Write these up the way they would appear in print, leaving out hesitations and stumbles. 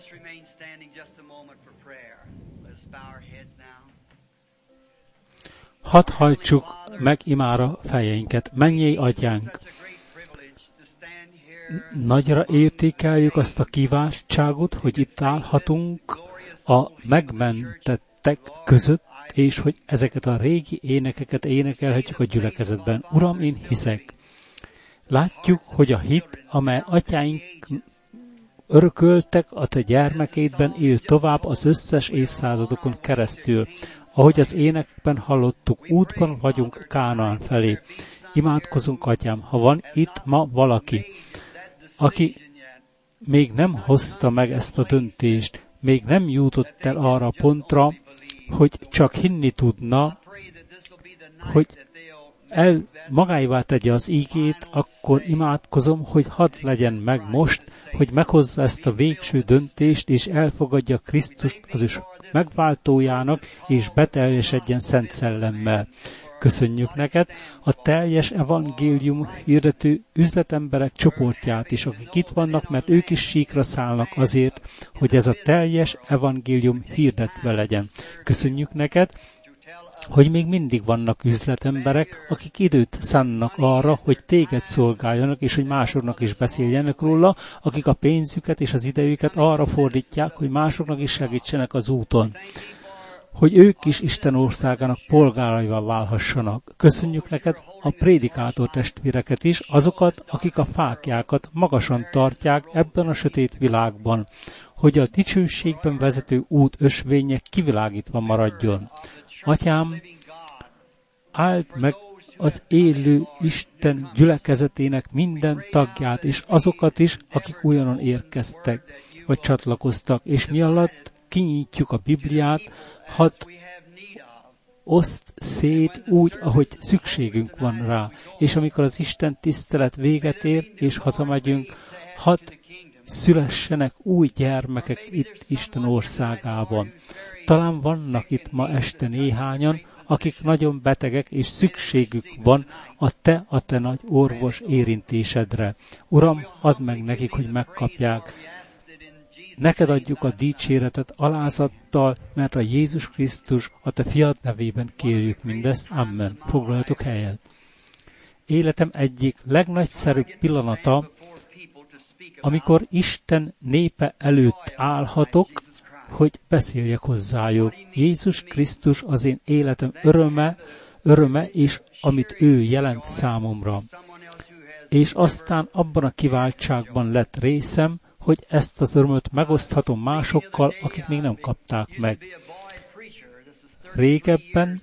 Hadd hajtsuk meg imára fejeinket. Mennyei Atyánk, nagyra értékeljük azt a kiváltságot, hogy itt állhatunk a megmentettek között, és hogy ezeket a régi énekeket énekelhetjük a gyülekezetben. Uram, én hiszek. Látjuk, hogy a hit, amely atyáink örököltek a te gyermekeidben, él tovább az összes évszázadokon keresztül. Ahogy az énekben hallottuk, útban vagyunk Kánaán felé. Imádkozunk, Atyám, ha van itt ma valaki, aki még nem hozta meg ezt a döntést, még nem jutott el arra a pontra, hogy csak hinni tudna, hogy magáévá tegye az ígét, akkor imádkozom, hogy hadd legyen meg most, hogy meghozza ezt a végső döntést, és elfogadja Krisztust az ő megváltójának, és beteljesedjen Szent Szellemmel. Köszönjük neked a teljes evangélium hirdető üzletemberek csoportját is, akik itt vannak, mert ők is síkra szállnak azért, hogy ez a teljes evangélium hirdetve legyen. Köszönjük neked, hogy még mindig vannak üzletemberek, akik időt szánnak arra, hogy téged szolgáljanak, és hogy másoknak is beszéljenek róla, akik a pénzüket és az idejüket arra fordítják, hogy másoknak is segítsenek az úton, hogy ők is Isten országának polgáraivá válhassanak. Köszönjük neked a prédikátor testvéreket is, azokat, akik a fáklyákat magasan tartják ebben a sötét világban, hogy a dicsőségben vezető út ösvénye kivilágítva maradjon. Atyám, áld meg az élő Isten gyülekezetének minden tagját, és azokat is, akik újonnan érkeztek, vagy csatlakoztak, és mi alatt kinyitjuk a Bibliát, hadd oszt szét úgy, ahogy szükségünk van rá, és amikor az Isten tisztelet véget ér, és hazamegyünk, hadd szülessenek új gyermekek itt Isten országában. Talán vannak itt ma este néhányan, akik nagyon betegek, és szükségük van a te nagy orvos érintésedre. Uram, add meg nekik, hogy megkapják. Neked adjuk a dicséretet alázattal, mert a Jézus Krisztus a te fiad nevében kérjük mindezt. Amen. Foglaljatok helyet. Életem egyik legnagyszerűbb pillanata, amikor Isten népe előtt állhatok, hogy beszéljek hozzájuk. Jézus Krisztus az én életem öröme, és amit ő jelent számomra. És aztán abban a kiváltságban lett részem, hogy ezt az örömöt megoszthatom másokkal, akik még nem kapták meg. Régebben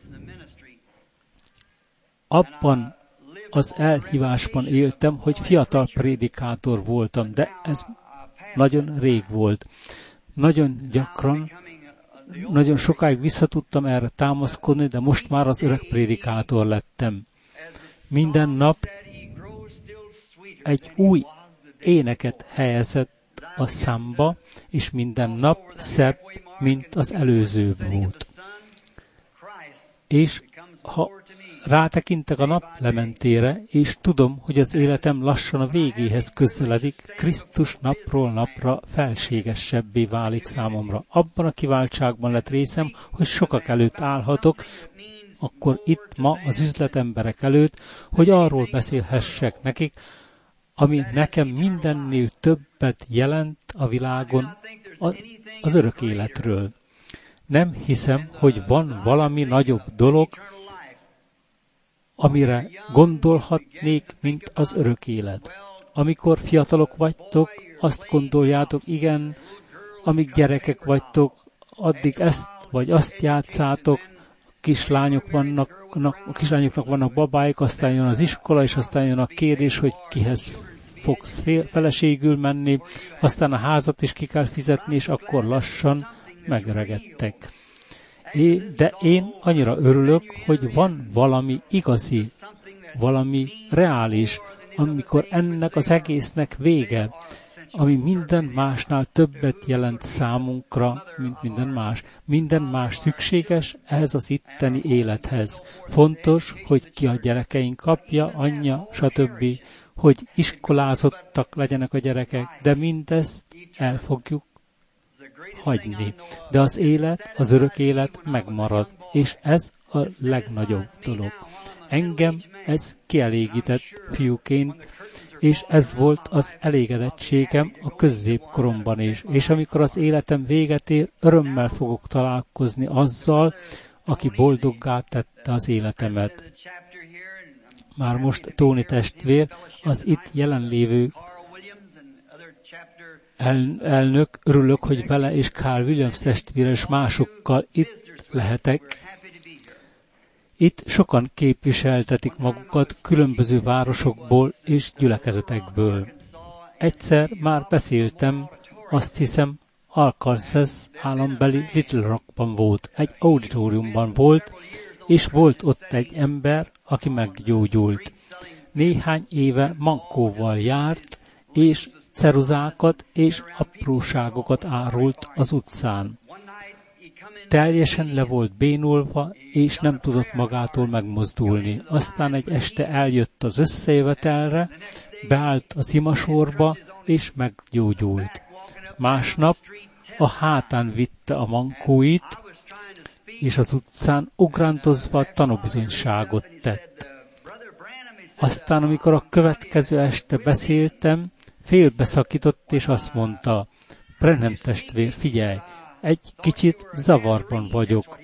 abban az elhívásban éltem, hogy fiatal prédikátor voltam, de ez nagyon rég volt. Nagyon gyakran, nagyon sokáig visszatudtam erre támaszkodni, de most már az öreg prédikátor lettem. Minden nap egy új éneket helyezett a számba, és minden nap szebb, mint az előző volt. És ha rátekintek a naplementére, és tudom, hogy az életem lassan a végéhez közeledik, Krisztus napról napra felségesebbé válik számomra. Abban a kiváltságban lett részem, hogy sokak előtt állhatok, akkor itt ma az üzletemberek előtt, hogy arról beszélhessek nekik, ami nekem mindennél többet jelent a világon az örök életről. Nem hiszem, hogy van valami nagyobb dolog, amire gondolhatnék, mint az örök élet. Amikor fiatalok vagytok, azt gondoljátok, igen, amíg gyerekek vagytok, addig ezt vagy azt játszátok, a kislányoknak vannak babáik, aztán jön az iskola, és aztán jön a kérdés, hogy kihez fogsz feleségül menni, aztán a házat is ki kell fizetni, és akkor lassan megöregedtek. De én annyira örülök, hogy van valami igazi, valami reális, amikor ennek az egésznek vége, ami minden másnál többet jelent számunkra, mint minden más. Minden más szükséges ehhez az itteni élethez. Fontos, hogy ki a gyerekeink apja, anyja, stb., hogy iskolázottak legyenek a gyerekek, de mindezt el fogjuk hagyni. De az élet, az örök élet megmarad, és ez a legnagyobb dolog. Engem ez kielégített fiúként, és ez volt az elégedettségem a középkoromban is. És amikor az életem véget ér, örömmel fogok találkozni azzal, aki boldoggá tette az életemet. Már most Tony testvér, az itt jelenlévő elnök, örülök, hogy vele és Carl Williams testvére és másokkal itt lehetek. Itt sokan képviseltetik magukat különböző városokból és gyülekezetekből. Egyszer már beszéltem, azt hiszem, Arkansas állambeli Little Rockban volt, egy auditoriumban volt, és volt ott egy ember, aki meggyógyult. Néhány éve mankóval járt, és ceruzákat és apróságokat árult az utcán. Teljesen le volt bénulva, és nem tudott magától megmozdulni. Aztán egy este eljött az összejövetelre, beállt az imasorba, és meggyógyult. Másnap a hátán vitte a mankóit, és az utcán ugrándozva tanúbizonyságot tett. Aztán, amikor a következő este beszéltem, félbeszakított, és azt mondta, Branham testvér, figyelj, egy kicsit zavarban vagyok.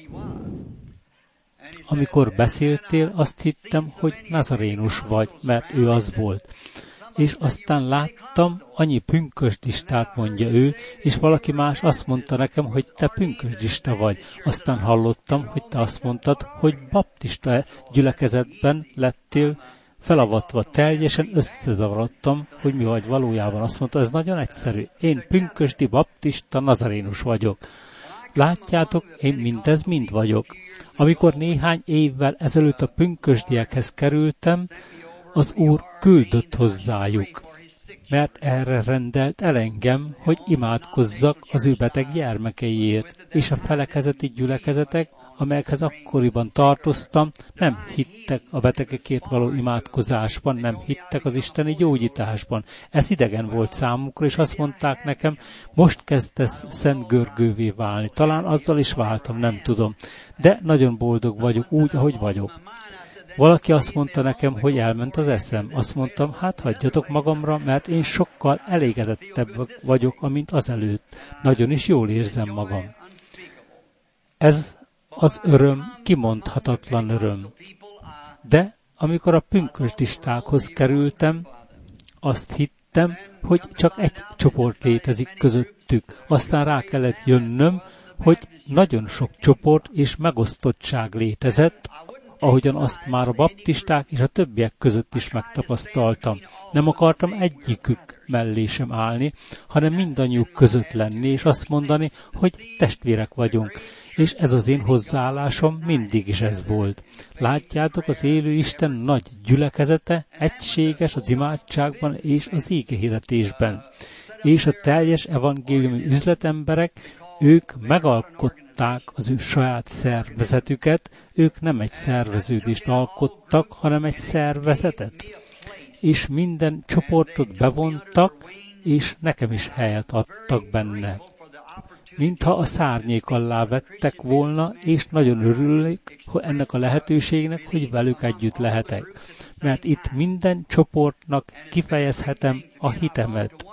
Amikor beszéltél, azt hittem, hogy nazarénus vagy, mert ő az volt. És aztán láttam, annyi pünkösdistát, mondja ő, és valaki más azt mondta nekem, hogy te pünkösdista vagy. Aztán hallottam, hogy te azt mondtad, hogy baptista gyülekezetben lettél felavatva. Teljesen összezavarodtam, hogy mi vagy valójában. Azt mondta, ez nagyon egyszerű. Én pünkösdi, baptista, nazarénus vagyok. Látjátok, én mindez mind vagyok. Amikor néhány évvel ezelőtt a pünkösdiekhez kerültem, az Úr küldött hozzájuk, mert erre rendelt el engem, hogy imádkozzak az ő beteg gyermekeiért, és a felekezeti gyülekezetek, amelyekhez akkoriban tartoztam, nem hittek a betegekért való imádkozásban, nem hittek az isteni gyógyításban. Ez idegen volt számukra, és azt mondták nekem, most kezdesz szent görgővé válni. Talán azzal is váltam, nem tudom. De nagyon boldog vagyok úgy, ahogy vagyok. Valaki azt mondta nekem, hogy elment az eszem. Azt mondtam, hát hagyjatok magamra, mert én sokkal elégedettebb vagyok, amint azelőtt. Nagyon is jól érzem magam. Ez az öröm kimondhatatlan öröm. De amikor a pünkösdistákhoz kerültem, azt hittem, hogy csak egy csoport létezik közöttük. Aztán rá kellett jönnöm, hogy nagyon sok csoport és megosztottság létezett, ahogyan azt már a baptisták és a többiek között is megtapasztaltam. Nem akartam egyikük mellé sem állni, hanem mindannyiuk között lenni, és azt mondani, hogy testvérek vagyunk. És ez az én hozzáállásom mindig is ez volt. Látjátok, az élő Isten nagy gyülekezete, egységes az imádságban és az ígehirdetésben. És a teljes evangéliumi üzletemberek, ők megalkották az ő saját szervezetüket, ők nem egy szerveződést alkottak, hanem egy szervezetet. És minden csoportot bevontak, és nekem is helyet adtak benne. Mintha a szárnyék alá vettek volna, és nagyon örülök ennek a lehetőségnek, hogy velük együtt lehetek. Mert itt minden csoportnak kifejezhetem a hitemet.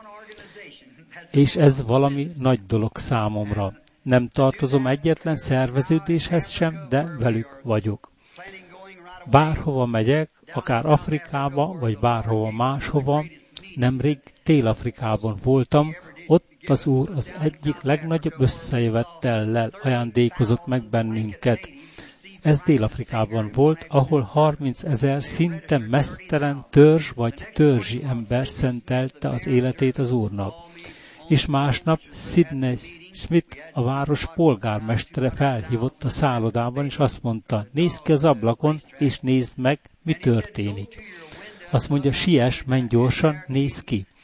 És ez valami nagy dolog számomra. Nem tartozom egyetlen szerveződéshez sem, de velük vagyok. Bárhova megyek, akár Afrikába, vagy bárhova máshova, nemrég Dél-Afrikában voltam, ott az Úr az egyik legnagyobb összejövettellel ajándékozott meg bennünket. Ez Dél-Afrikában volt, ahol 30 000 szinte meztelen törzs vagy törzsi ember szentelte az életét az Úrnak. És másnap Sidney Smith, a város polgármestere felhívott a szállodában, és azt mondta, nézd ki az ablakon, és nézd meg, mi történik. Azt mondja, siess, menj gyorsan, nézd ki.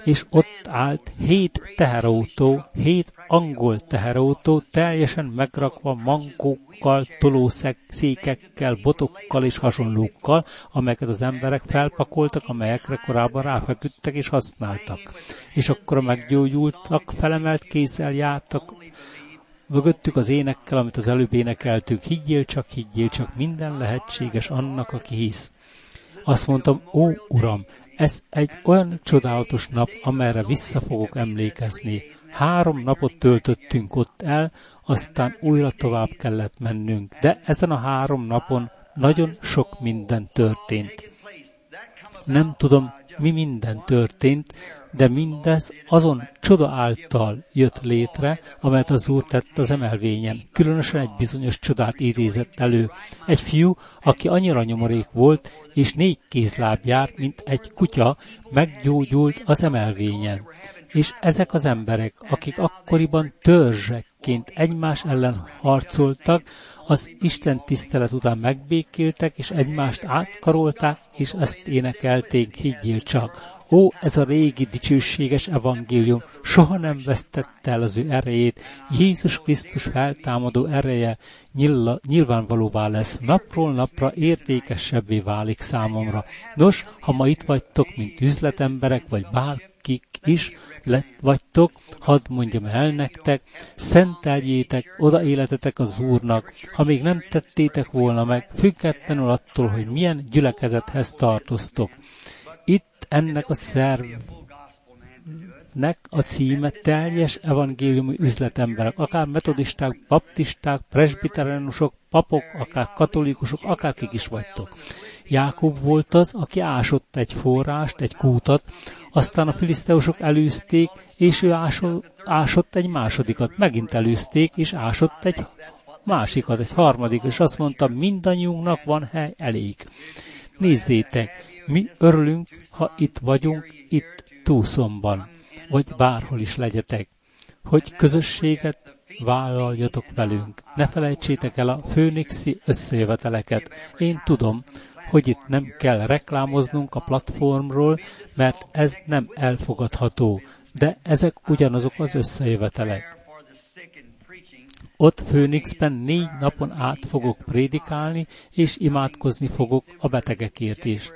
és ott állt 7 teherautó, 7 angol teherautó, teljesen megrakva mankókkal, tolószékekkel, botokkal és hasonlókkal, amelyeket az emberek felpakoltak, amelyekre korábban ráfeküdtek és használtak. És akkor meggyógyultak, felemelt kézzel jártak, mögöttük az énekkel, amit az előbb énekeltünk, higgyél csak, minden lehetséges annak, aki hisz. Azt mondtam, ó Uram, ez egy olyan csodálatos nap, amelyre vissza fogok emlékezni. 3 napot töltöttünk ott el, aztán újra tovább kellett mennünk. De ezen a 3 napon nagyon sok minden történt. Nem tudom, mi minden történt, de mindez azon csoda által jött létre, amelyet az Úr tett az emelvényen. Különösen egy bizonyos csodát idézett elő. Egy fiú, aki annyira nyomorék volt, és 4 kézláb járt, mint egy kutya, meggyógyult az emelvényen. És ezek az emberek, akik akkoriban törzsekként egymás ellen harcoltak, az Isten tisztelet után megbékéltek, és egymást átkarolták, és ezt énekelték, higgyél csak. Ó, ez a régi dicsőséges evangélium soha nem vesztette el az ő erejét. Jézus Krisztus feltámadó ereje nyilvánvalóvá lesz. Napról napra értékesebbé válik számomra. Nos, ha ma itt vagytok, mint üzletemberek, vagy bárkik is vagytok, hadd mondjam el nektek, szenteljétek oda életetek az Úrnak, ha még nem tettétek volna meg, függetlenül attól, hogy milyen gyülekezethez tartoztok. Itt ennek a szervnek a címe teljes evangéliumi üzletemberek, akár metodisták, baptisták, presbiterenusok, papok, akár katolikusok, akárkik is vagytok. Jákob volt az, aki ásott egy forrást, egy kútat, aztán a filiszteusok elűzték, és ő ásott egy másodikat, megint elűzték, és ásott egy másikat, egy harmadikat, és azt mondta, mindannyiunknak van hely elég. Nézzétek, mi örülünk, ha itt vagyunk, itt Tucsonban, vagy bárhol is legyetek, hogy közösséget vállaljatok velünk. Ne felejtsétek el a főnixi összejöveteleket. Én tudom, hogy itt nem kell reklámoznunk a platformról, mert ez nem elfogadható, de ezek ugyanazok az összejövetelek. Ott Phoenixben 4 napon át fogok prédikálni, és imádkozni fogok a betegekért is.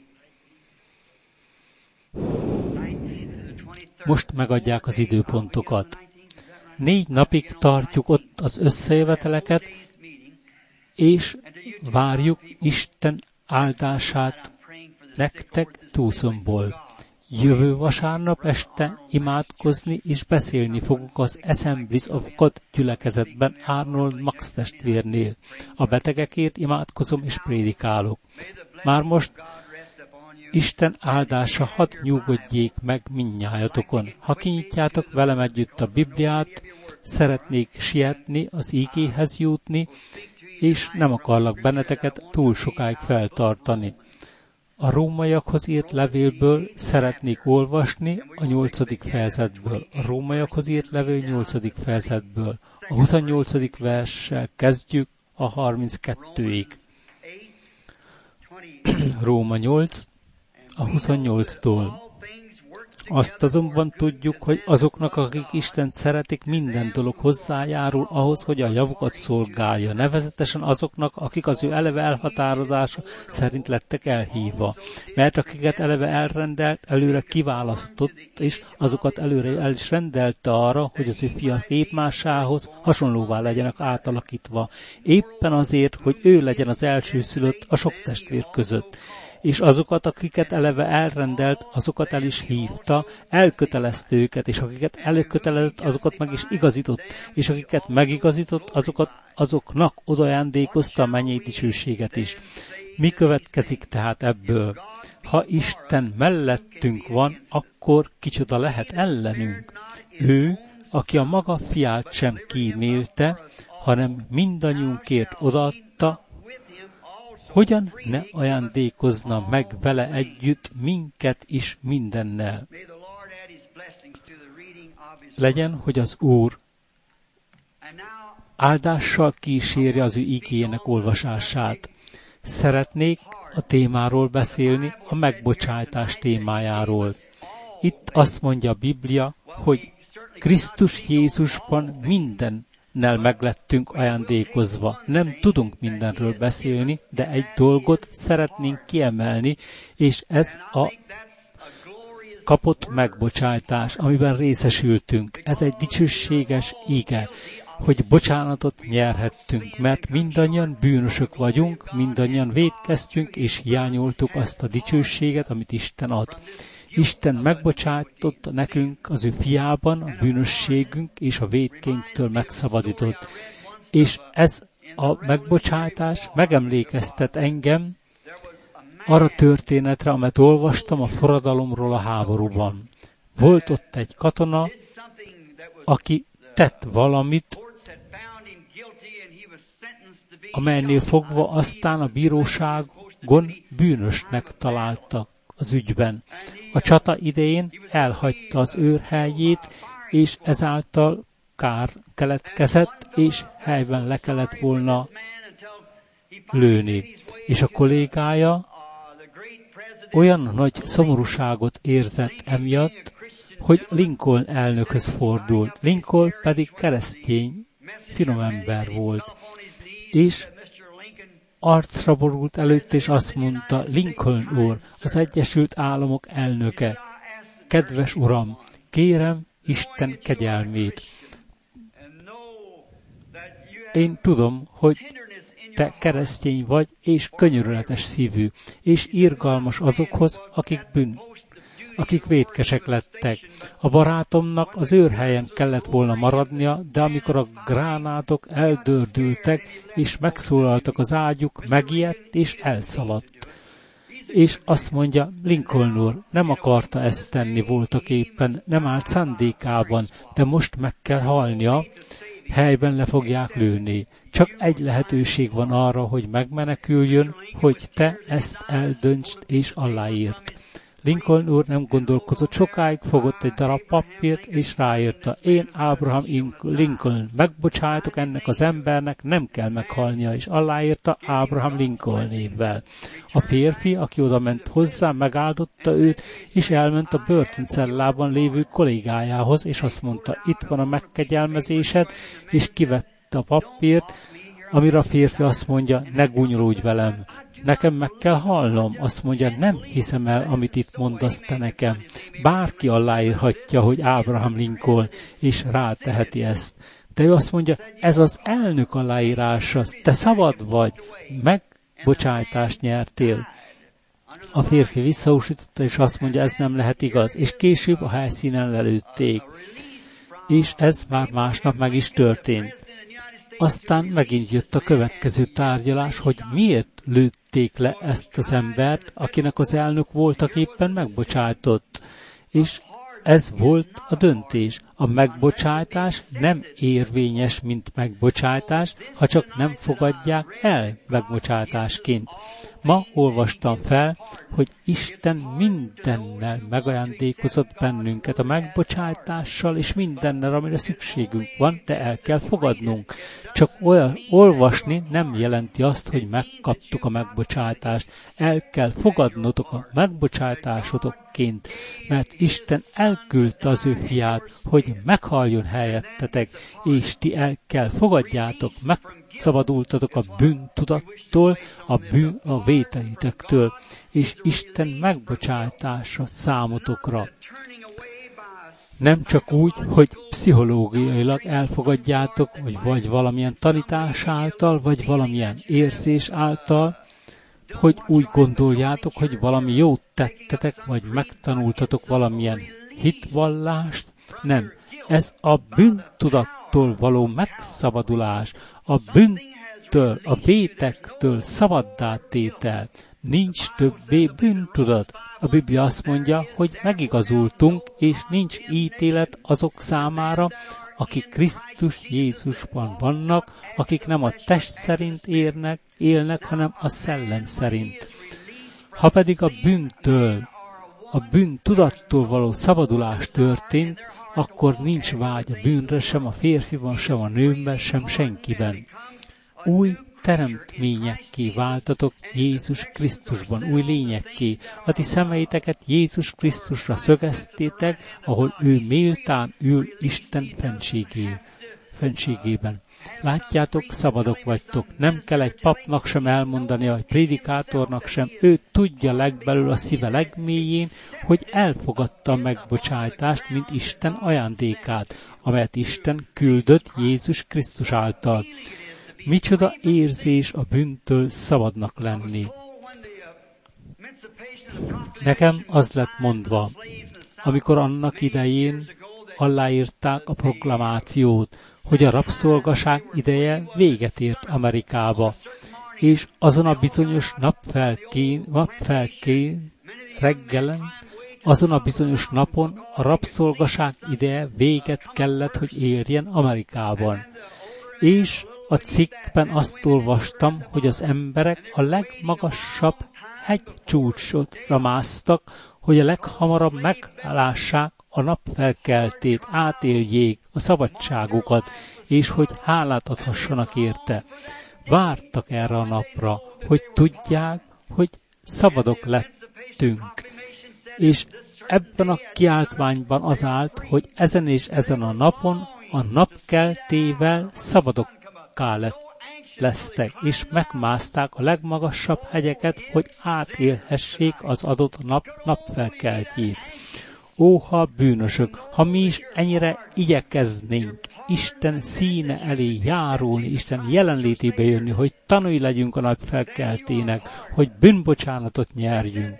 Most megadják az időpontokat. 4 napig tartjuk ott az összejöveteleket, és várjuk Isten áldását nektek Tucsonból. Jövő vasárnap este imádkozni és beszélni fogok az Assemblies of God gyülekezetben Arnold Max testvérnél. A betegekért imádkozom és prédikálok. Már most Isten áldása hadd nyugodjék meg mindnyájatokon. Ha kinyitjátok velem együtt a Bibliát, szeretnék sietni, az igéhez jutni, és nem akarlak benneteket túl sokáig feltartani. A rómaiakhoz írt levélből szeretnék olvasni a 8. fejezetből. A rómaiakhoz írt levél 8. fejezetből. A 28. verssel kezdjük a 32-ig. Róma 8, a 28-tól. Azt azonban tudjuk, hogy azoknak, akik Istent szeretik, minden dolog hozzájárul ahhoz, hogy a javukat szolgálja, nevezetesen azoknak, akik az ő eleve elhatározása szerint lettek elhívva. Mert akiket eleve elrendelt, előre kiválasztott, és azokat előre el is rendelte arra, hogy az ő fia képmásához hasonlóvá legyenek átalakítva. Éppen azért, hogy ő legyen az elsőszülött a sok testvér között. És azokat, akiket eleve elrendelt, azokat el is hívta, elkötelezte őket, és akiket elkötelezett, azokat meg is igazított, és akiket megigazított, azoknak odajándékozta a mennyei dicsőséget is. Mi következik tehát ebből? Ha Isten mellettünk van, akkor kicsoda lehet ellenünk? Ő, aki a maga fiát sem kímélte, hanem mindannyiunkért odaadta, hogyan ne ajándékozna meg vele együtt minket is mindennel? Legyen, hogy az Úr áldással kísérje az ő igéjének olvasását. Szeretnék a témáról beszélni, a megbocsátás témájáról. itt azt mondja a Biblia, hogy Krisztus Jézusban mindennel meglettünk ajándékozva. Nem tudunk mindenről beszélni, de egy dolgot szeretnénk kiemelni, és ez a kapott megbocsátás, amiben részesültünk. Ez egy dicsőséges ige, hogy bocsánatot nyerhettünk, mert mindannyian bűnösök vagyunk, mindannyian vétkeztünk, és hiányoltuk azt a dicsőséget, amit Isten ad. Isten megbocsátott nekünk az ő fiában a bűnösségünk és a vétkénytől megszabadított. És ez a megbocsátás megemlékeztet engem arra történetre, amelyet olvastam a forradalomról a háborúban. Volt ott egy katona, aki tett valamit, amelynél fogva aztán a bíróságon bűnösnek találtak az ügyben. A csata idején elhagyta az őrhelyét, és ezáltal kár keletkezett, és helyben le kellett volna lőni. És a kollégája olyan nagy szomorúságot érzett emiatt, hogy Lincoln elnökhöz fordult. Lincoln pedig keresztény, finom ember volt. És arcra borult előtt, és azt mondta, Lincoln úr, az Egyesült Államok elnöke, kedves uram, kérem Isten kegyelmét. Én tudom, hogy te keresztény vagy, és könyörületes szívű, és irgalmas azokhoz, akik vétkesek lettek. A barátomnak az őrhelyen kellett volna maradnia, de amikor a gránátok eldördültek, és megszólaltak az ágyuk, megijedt és elszaladt. És azt mondja, Lincoln úr nem akarta ezt tenni voltaképpen, nem állt szándékában, de most meg kell halnia, helyben le fogják lőni. Csak egy lehetőség van arra, hogy megmeneküljön, hogy te ezt eldöntsd és aláírt. Lincoln úr nem gondolkozott sokáig, fogott egy darab papírt, és ráírta, én Abraham Lincoln, megbocsájtok ennek az embernek, nem kell meghalnia, és aláírta Abraham Lincoln névvel. A férfi, aki oda ment hozzá, megáldotta őt, és elment a börtöncellában lévő kollégájához, és azt mondta, itt van a megkegyelmezésed, és kivette a papírt, amire a férfi azt mondja, ne gúnyolódj velem. Nekem meg kell hallnom, azt mondja, nem hiszem el, amit itt mondasz te nekem. Bárki aláírhatja, hogy Abraham Lincoln, és ráteheti ezt. De ő azt mondja, ez az elnök aláírása, te szabad vagy, megbocsájtást nyertél. A férfi visszausította, és azt mondja, ez nem lehet igaz, és később a helyszínen lelőtték. És ez már másnap meg is történt. Aztán megint jött a következő tárgyalás, hogy miért lőtték le ezt az embert, akinek az elnök voltak éppen megbocsájtott. És ez volt a döntés. A megbocsátás nem érvényes, mint megbocsátás, ha csak nem fogadják el megbocsátásként. Ma olvastam fel, hogy Isten mindennel megajándékozott bennünket a megbocsátással és mindennel, amire szükségünk van, de el kell fogadnunk. Csak olvasni nem jelenti azt, hogy megkaptuk a megbocsátást. El kell fogadnotok a megbocsátásotokként, mert Isten elküldte az ő fiát, hogy meghaljon helyettetek, és ti el kell fogadjátok, megszabadultatok a bűntudattól, a véteitektől, és Isten megbocsátása számotokra. Nem csak úgy, hogy pszichológiailag elfogadjátok, vagy valamilyen tanítás által, vagy valamilyen érzés által, hogy úgy gondoljátok, hogy valami jót tettetek, vagy megtanultatok valamilyen hitvallást. Nem, ez a bűntudattól való megszabadulás, a bűntől, a vétektől szabaddá tétel. Nincs többé bűntudat. A Biblia azt mondja, hogy megigazultunk, és nincs ítélet azok számára, akik Krisztus Jézusban vannak, akik nem a test szerint élnek, hanem a szellem szerint. Ha pedig a bűntől, a bűntudattól való szabadulás történt, akkor nincs vágy a bűnre sem a férfiban, sem a nőmben, sem senkiben. Új teremtményekké váltatok Jézus Krisztusban, új lényekké. A ti szemeiteket Jézus Krisztusra szögeztétek, ahol ő méltán ül Isten fenségében. Látjátok, szabadok vagytok. Nem kell egy papnak sem elmondania, egy prédikátornak sem. Ő tudja legbelül a szíve legmélyén, hogy elfogadta a megbocsájtást, mint Isten ajándékát, amelyet Isten küldött Jézus Krisztus által. Micsoda érzés a bűntől szabadnak lenni. Nekem az lett mondva, amikor annak idején aláírták a proklamációt, hogy a rabszolgaság ideje véget ért Amerikába, és azon a bizonyos napfelkén reggelen, azon a bizonyos napon a rabszolgaság ideje véget kellett, hogy érjen Amerikában. És a cikkben azt olvastam, hogy az emberek a legmagasabb hegycsúcsra másztak, hogy a leghamarabb meglássák a napfelkeltét, átéljék a szabadságukat, és hogy hálát adhassanak érte. Vártak erre a napra, hogy tudják, hogy szabadok lettünk. És ebben a kiáltványban az állt, hogy ezen és ezen a napon a napkeltével szabadokká lesztek, és megmászták a legmagasabb hegyeket, hogy átélhessék az adott nap napfelkeltjét. Óha bűnösök, ha mi is ennyire igyekeznénk Isten színe elé járulni, Isten jelenlétébe jönni, hogy tanulj legyünk a napfelkeltének, hogy bűnbocsánatot nyerjünk.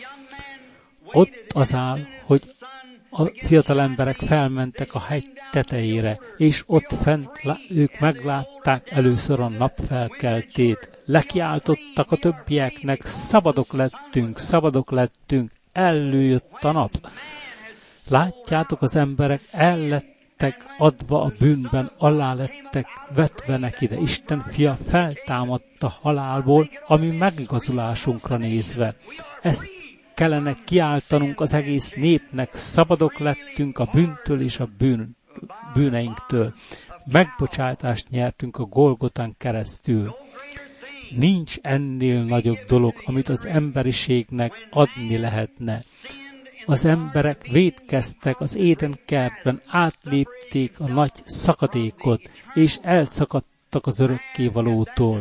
Ott az áll, hogy a fiatal emberek felmentek a hegy tetejére, és ott fent ők meglátták először a napfelkeltét. Lekiáltottak a többieknek, szabadok lettünk, előjött a nap. Látjátok, az emberek el lettek adva a bűnben, alá lettek vetve neki, de Isten fia feltámadt a halálból, ami megigazulásunkra nézve. Ezt kellene kiáltanunk az egész népnek, szabadok lettünk a bűntől és a bűneinktől. Megbocsátást nyertünk a Golgotán keresztül. Nincs ennél nagyobb dolog, amit az emberiségnek adni lehetne. Az emberek vétkeztek az édenkertben, átlépték a nagy szakadékot, és elszakadtak az örökkévalótól.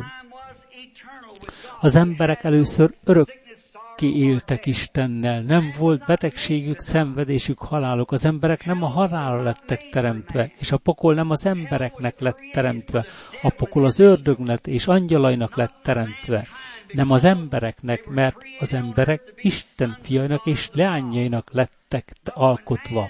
Az emberek először örökké éltek Istennel, nem volt betegségük, szenvedésük, haláluk. Az emberek nem a halálra lettek teremtve, és a pokol nem az embereknek lett teremtve. A pokol az ördögnek és angyalainak lett teremtve. Nem az embereknek, mert az emberek Isten fiainak és leányainak lettek alkotva.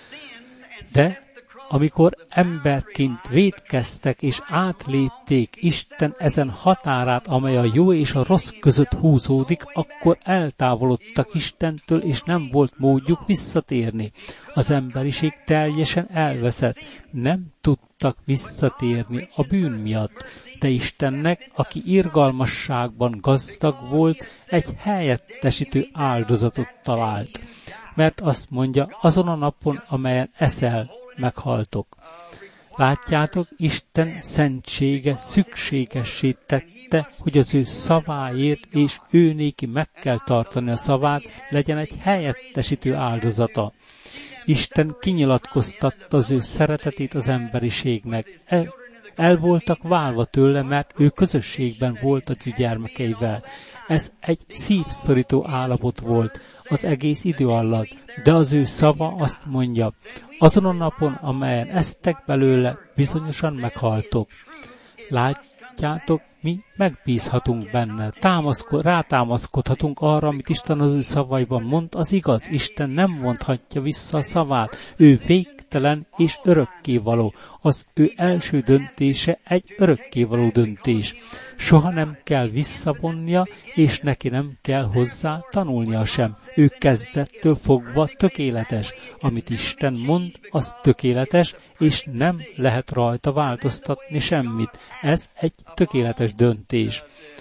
De amikor emberként vétkeztek és átlépték Isten ezen határát, amely a jó és a rossz között húzódik, akkor eltávolodtak Istentől, és nem volt módjuk visszatérni. Az emberiség teljesen elveszett, nem tudtak visszatérni a bűn miatt. De Istennek, aki irgalmasságban gazdag volt, egy helyettesítő áldozatot talált. Mert azt mondja, azon a napon, amelyen eszel, meghaltok. Látjátok, Isten szentsége szükségessé tette, hogy az ő szaváért és ő néki meg kell tartani a szavát, legyen egy helyettesítő áldozata. Isten kinyilatkoztatta az ő szeretetét az emberiségnek. El voltak válva tőle, mert ő közösségben volt az ő gyermekeivel. Ez egy szívszorító állapot volt az egész idő alatt, de az ő szava azt mondja, azon a napon, amelyen esztek belőle, bizonyosan meghaltok. Látjátok, mi megbízhatunk benne, rátámaszkodhatunk arra, amit Isten az ő szavaiban mond, az igaz. Isten nem mondhatja vissza a szavát, ő végtelen és örökkévaló. Az ő első döntése egy örökkévaló döntés. Soha nem kell visszavonnia, és neki nem kell hozzá tanulnia sem. Ő kezdettől fogva tökéletes. Amit Isten mond, az tökéletes, és nem lehet rajta változtatni semmit. Ez egy tökéletes döntés.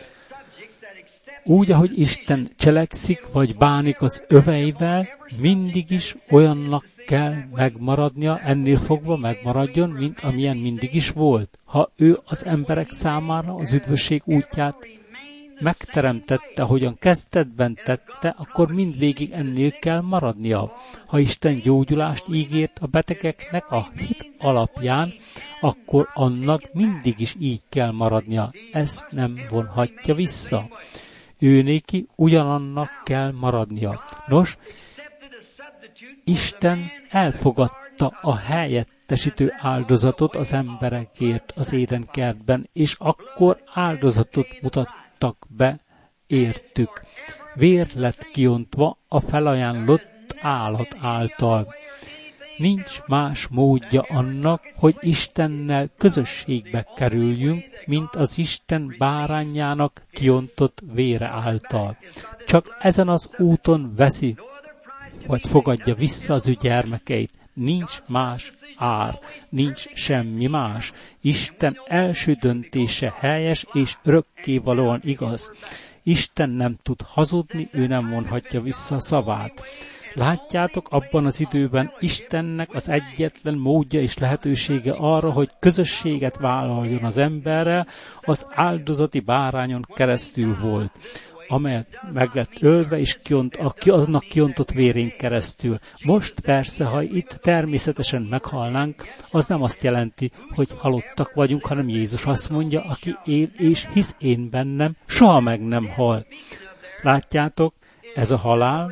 Úgy, ahogy Isten cselekszik, vagy bánik az öveivel, mindig is olyannak kell megmaradnia, ennél fogva megmaradjon, mint amilyen mindig is volt. Ha ő az emberek számára az üdvösség útját megteremtette, ahogyan kezdetben tette, akkor mindvégig ennél kell maradnia. Ha Isten gyógyulást ígért a betegeknek a hit alapján, akkor annak mindig is így kell maradnia. Ezt nem vonhatja vissza. Őnéki ugyanannak kell maradnia. Nos, Isten elfogadta a helyettesítő áldozatot az emberekért az édenkertben, és akkor áldozatot mutattak be értük. Vér lett kiontva a felajánlott állat által. Nincs más módja annak, hogy Istennel közösségbe kerüljünk, mint az Isten bárányának kiontott vére által. Csak ezen az úton veszi, vagy fogadja vissza az ő gyermekeit. Nincs más ár, nincs semmi más. Isten első döntése helyes és örökkévalóan igaz. Isten nem tud hazudni, ő nem vonhatja vissza a szavát. Látjátok, abban az időben Istennek az egyetlen módja és lehetősége arra, hogy közösséget vállaljon az emberrel, az áldozati bárányon keresztül volt, amelyet meg lett ölve és annak kiontott vérén keresztül. Most persze, ha itt természetesen meghalnánk, az nem azt jelenti, hogy halottak vagyunk, hanem Jézus azt mondja, aki él és hisz én bennem, soha meg nem hal. Látjátok, ez a halál,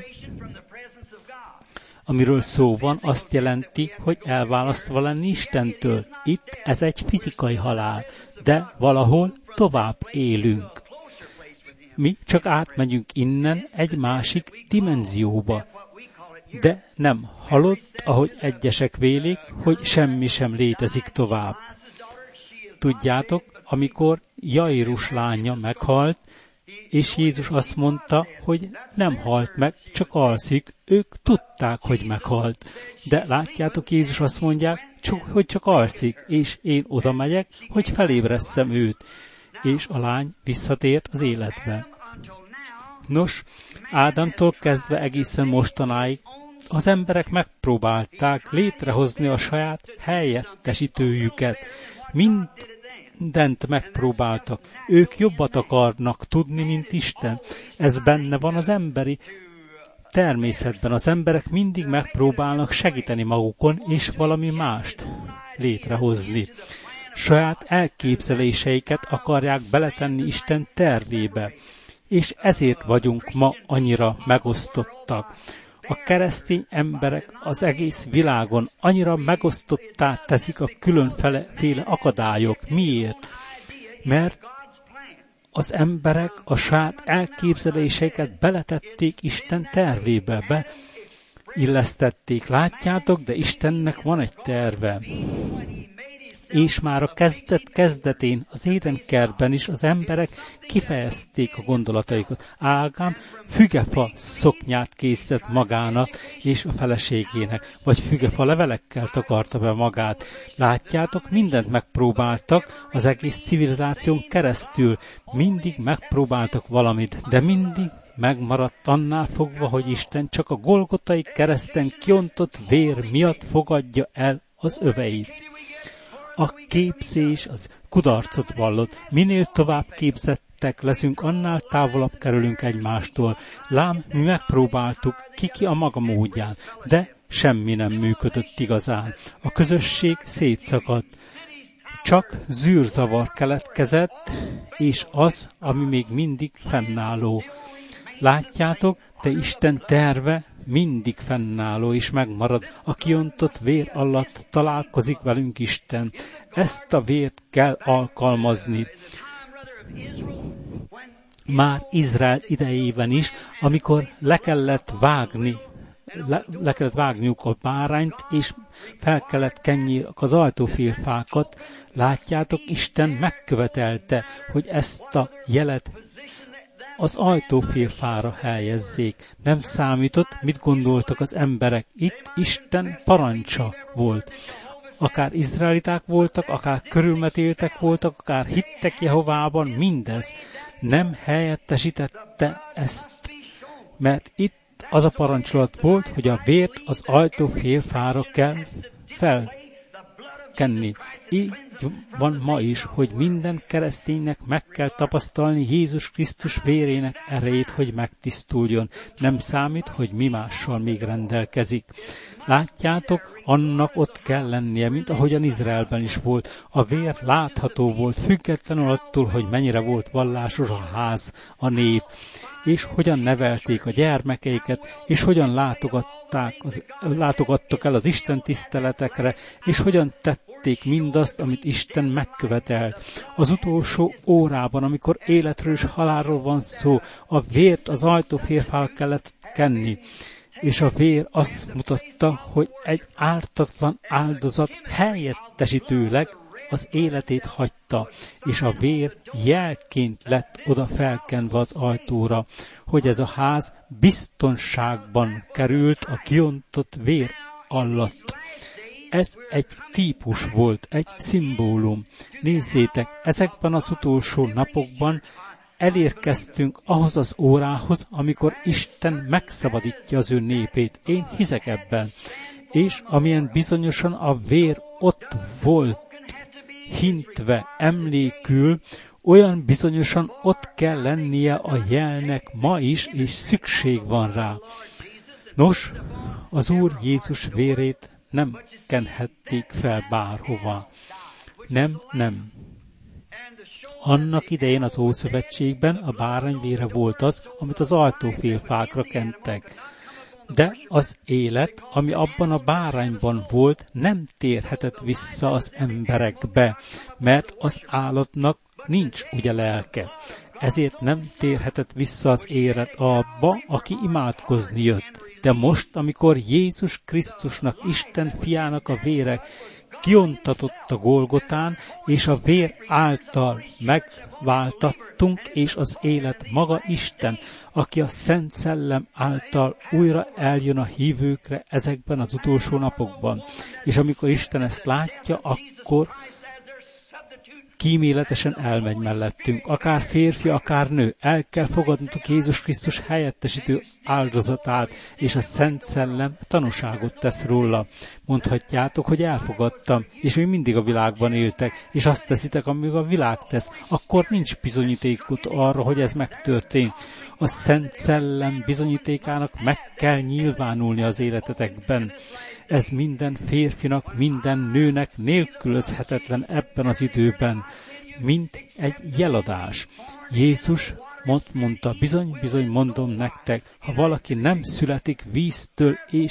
amiről szó van, azt jelenti, hogy elválasztva lenni Istentől. Itt ez egy fizikai halál, de valahol tovább élünk. Mi csak átmegyünk innen egy másik dimenzióba. De nem halott, ahogy egyesek vélik, hogy semmi sem létezik tovább. Tudjátok, amikor Jairus lánya meghalt, és Jézus azt mondta, hogy nem halt meg, csak alszik. Ők tudták, hogy meghalt. De látjátok, Jézus azt mondják, hogy csak alszik, és én oda megyek, hogy felébresszem őt. És a lány visszatért az életbe. Nos, Ádámtól kezdve egészen mostanáig az emberek megpróbálták létrehozni a saját helyettesítőjüket. Mindent megpróbáltak. Ők jobbat akarnak tudni, mint Isten. Ez benne van az emberi természetben. Az emberek mindig megpróbálnak segíteni magukon, és valami mást létrehozni. Saját elképzeléseiket akarják beletenni Isten tervébe. És ezért vagyunk ma annyira megosztottak. A keresztény emberek az egész világon annyira megosztottá teszik a különféle akadályok. Miért? Mert az emberek a saját elképzeléseiket beletették Isten tervébe, beillesztették. Látjátok, de Istennek van egy terve. És már a kezdetén, az édenkertben is az emberek kifejezték a gondolataikat. Ágám fügefa szoknyát készített magának és a feleségének, vagy fügefa levelekkel takarta be magát. Látjátok, mindent megpróbáltak az egész civilizáción keresztül. Mindig megpróbáltak valamit, de mindig megmaradt annál fogva, hogy Isten csak a Golgotai kereszten kiontott vér miatt fogadja el az öveit. A képzés az kudarcot vallott. Minél tovább képzettek leszünk, annál távolabb kerülünk egymástól. Lám, mi megpróbáltuk, ki a maga módján, de semmi nem működött igazán. A közösség szétszakadt. Csak zűrzavar keletkezett, és az, ami még mindig fennálló. Látjátok, de Isten terve mindig fennálló és megmarad. A kiontott vér alatt találkozik velünk Isten. Ezt a vért kell alkalmazni. Már Izrael idejében is, amikor le kellett vágniuk a bárányt, és fel kellett kenni az ajtófélfákat, látjátok, Isten megkövetelte, hogy ezt a jelet az ajtófélfára helyezzék. Nem számított, mit gondoltak az emberek. Itt Isten parancsa volt. Akár izraeliták voltak, akár körülmetéltek voltak, akár hittek Jehovában, mindez nem helyettesítette ezt. Mert itt Mert az a parancsolat volt, hogy a vért az ajtó félfára kell felkenni. Így van ma is, hogy minden kereszténynek meg kell tapasztalni Jézus Krisztus vérének erejét, hogy megtisztuljon. Nem számít, hogy mi mással még rendelkezik. Látjátok, annak ott kell lennie, mint ahogyan Izraelben is volt. A vér látható volt, függetlenül attól, hogy mennyire volt vallásos a ház, a nép, és hogyan nevelték a gyermekeiket, és hogyan látogattak el az Isten tiszteletekre, és hogyan tették mindazt, amit Isten megkövetelt. Az utolsó órában, amikor életről és halálról van szó, a vért az ajtófélfára kellett kenni. És a vér azt mutatta, hogy egy ártatlan áldozat helyettesítőleg az életét hagyta, és a vér jelként lett oda felkenve az ajtóra, hogy ez a ház biztonságban került a kiontott vér alatt. Ez egy típus volt, egy szimbólum. Nézzétek, ezekben az utolsó napokban elérkeztünk ahhoz az órához, amikor Isten megszabadítja az ő népét. Én hiszek ebben. És amilyen bizonyosan a vér ott volt hintve emlékül, olyan bizonyosan ott kell lennie a jelnek ma is, és szükség van rá. Nos, az Úr Jézus vérét nem kenhették fel bárhova. Nem. Annak idején az Ószövetségben a bárányvére volt az, amit az ajtófélfákra kentek. De az élet, ami abban a bárányban volt, nem térhetett vissza az emberekbe, mert az állatnak nincs ugye lelke. Ezért nem térhetett vissza az élet abba, aki imádkozni jött. De most, amikor Jézus Krisztusnak, Isten fiának a vére kiontatott a Golgotán, és a vér által megváltattunk, és az élet maga Isten, aki a Szent Szellem által újra eljön a hívőkre ezekben az utolsó napokban. És amikor Isten ezt látja, akkor kíméletesen elmegy mellettünk. Akár férfi, akár nő, el kell fogadnotok Jézus Krisztus helyettesítő áldozatát, és a Szent Szellem tanúságot tesz róla. Mondhatjátok, hogy elfogadtam, és még mindig a világban éltek, és azt teszitek, amíg a világ tesz. Akkor nincs bizonyítékot arra, hogy ez megtörtént. A Szent Szellem bizonyítékának meg kell nyilvánulni az életetekben. Ez minden férfinak, minden nőnek nélkülözhetetlen ebben az időben, mint egy jeladás. Jézus mondta, bizony mondom nektek, ha valaki nem születik víztől és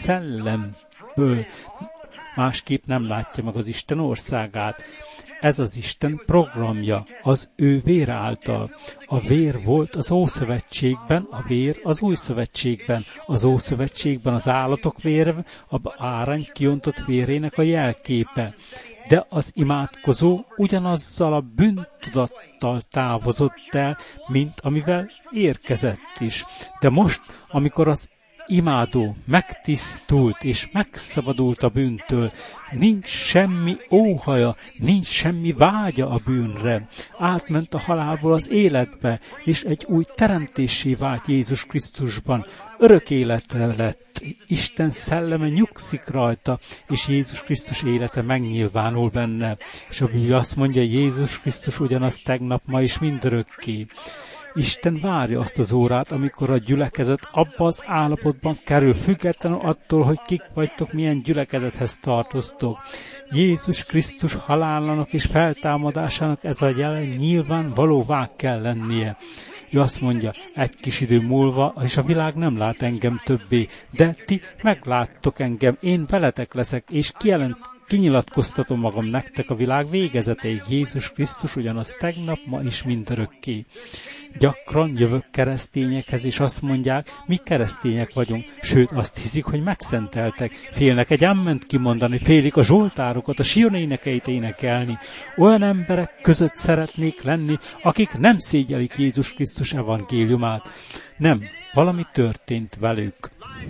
szellemből, másképp nem látja meg az Isten országát. Ez az Isten programja, az ő vér által. A vér volt az Ószövetségben, a vér az Új Szövetségben. Az Ószövetségben az állatok vére, a bárány kiontott vérének a jelképe. De az imádkozó ugyanazzal a bűntudattal távozott el, mint amivel érkezett is. De most, amikor az imádó megtisztult és megszabadult a bűntől, nincs semmi óhaja, nincs semmi vágya a bűnre. Átment a halálból az életbe, és egy új teremtéssé vált Jézus Krisztusban. Örök élete lett, Isten szelleme nyugszik rajta, és Jézus Krisztus élete megnyilvánul benne. És a Biblia azt mondja, Jézus Krisztus ugyanaz tegnap, ma és mindörökké. Isten várja azt az órát, amikor a gyülekezet abba az állapotban kerül, függetlenül attól, hogy kik vagytok, milyen gyülekezethez tartoztok. Jézus Krisztus halálának és feltámadásának ez a jelen nyilvánvalóvá kell lennie. Ő azt mondja, egy kis idő múlva, és a világ nem lát engem többé, de ti megláttok engem, én veletek leszek, és kinyilatkoztatom magam nektek a világ végezetéig. Jézus Krisztus ugyanaz tegnap, ma és mindörökké. Gyakran jövök keresztényekhez, és azt mondják, mi keresztények vagyunk, sőt azt hiszik, hogy megszenteltek. Félnek egy amment kimondani, félik a zsoltárokat, a Sion énekeit énekelni. Olyan emberek között szeretnék lenni, akik nem szégyelik Jézus Krisztus evangéliumát. Nem, valami történt velük.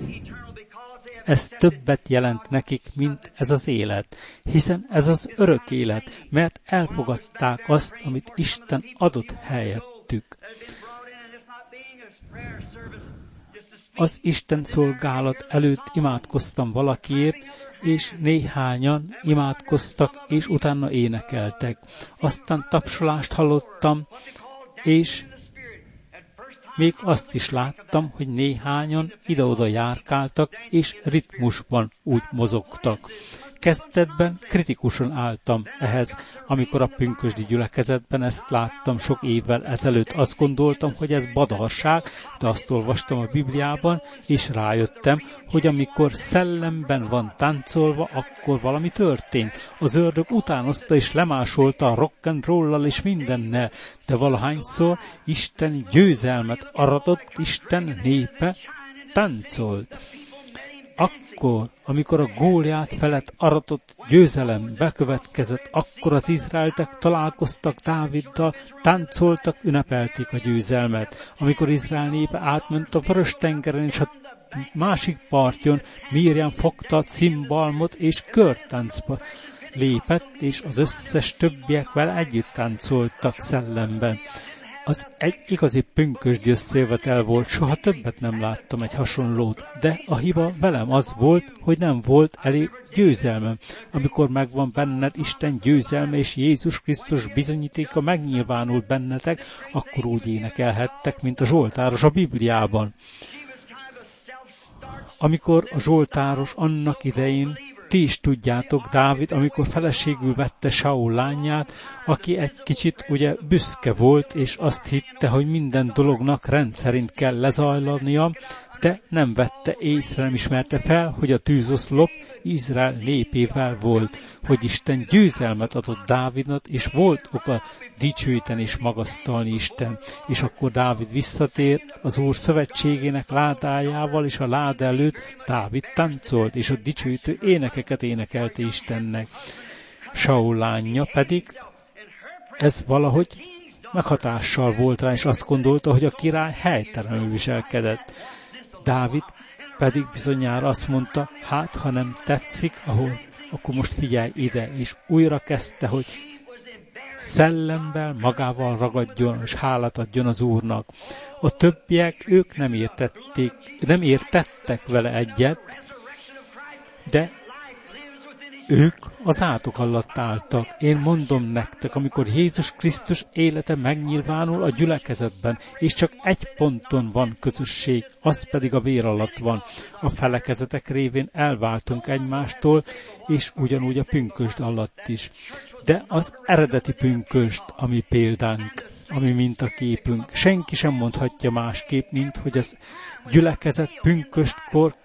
Ez többet jelent nekik, mint ez az élet, hiszen ez az örök élet, mert elfogadták azt, amit Isten adott helyettük. az Isten szolgálat előtt imádkoztam valakiért, és néhányan imádkoztak, és utána énekeltek. Aztán tapsolást hallottam, és még azt is láttam, hogy néhányan ide-oda járkáltak, és ritmusban úgy mozogtak. Kezdetben kritikusan álltam ehhez, amikor a pünkösdi gyülekezetben ezt láttam sok évvel ezelőtt. Azt gondoltam, hogy ez badarság, de azt olvastam a Bibliában, és rájöttem, hogy amikor szellemben van táncolva, akkor valami történt. Az ördög utánozta és lemásolta a rock and roll-lal és mindennel, de valahányszor Isten győzelmet aratott, Isten népe táncolt. Akkor, amikor a Góliát felett aratott győzelem bekövetkezett, akkor az izraelitek találkoztak Dáviddal, táncoltak, ünnepelték a győzelmet. Amikor Izrael népe átment a Vörös-tengeren és a másik partjon, Miriam fogta a cimbalmot és körtáncba lépett, és az összes többiek vele együtt táncoltak szellemben. Az egy igazi pünkösdi összejövetel volt, soha többet nem láttam egy hasonlót, de a hiba velem az volt, hogy nem volt elég győzelmem. Amikor megvan benned Isten győzelme és Jézus Krisztus bizonyítéka megnyilvánul bennetek, akkor úgy énekelhettek, mint a zsoltáros a Bibliában. Amikor a zsoltáros annak idején, ti is tudjátok, Dávid, amikor feleségül vette Saul lányát, aki egy kicsit ugye büszke volt, és azt hitte, hogy minden dolognak rendszerint kell lezajlania, de nem vette észre, nem ismerte fel, hogy a tűzoszlop Izrael népével volt, hogy Isten győzelmet adott Dávidnak, és volt oka dicsőíteni és magasztalni Isten. És akkor Dávid visszatér az Úr szövetségének ládájával, és a láda előtt Dávid táncolt, és a dicsőítő énekeket énekelte Istennek. Saul lánya pedig ez valahogy meghatással volt rá, és azt gondolta, hogy a király helytelenül viselkedett. Dávid pedig bizonyára azt mondta, hát ha nem tetszik, akkor most figyelj ide, és újra kezdte, hogy szellemmel magával ragadjon, és hálát adjon az Úrnak. A többiek, ők nem értettek vele egyet, de ők az átok alatt álltak. Én mondom nektek, amikor Jézus Krisztus élete megnyilvánul a gyülekezetben, és csak egy ponton van közösség, az pedig a vér alatt van. A felekezetek révén elváltunk egymástól, és ugyanúgy a pünkösd alatt is. De az eredeti pünkösd, ami példánk, ami mintaképünk, senki sem mondhatja másképp, mint hogy az gyülekezet pünköstkor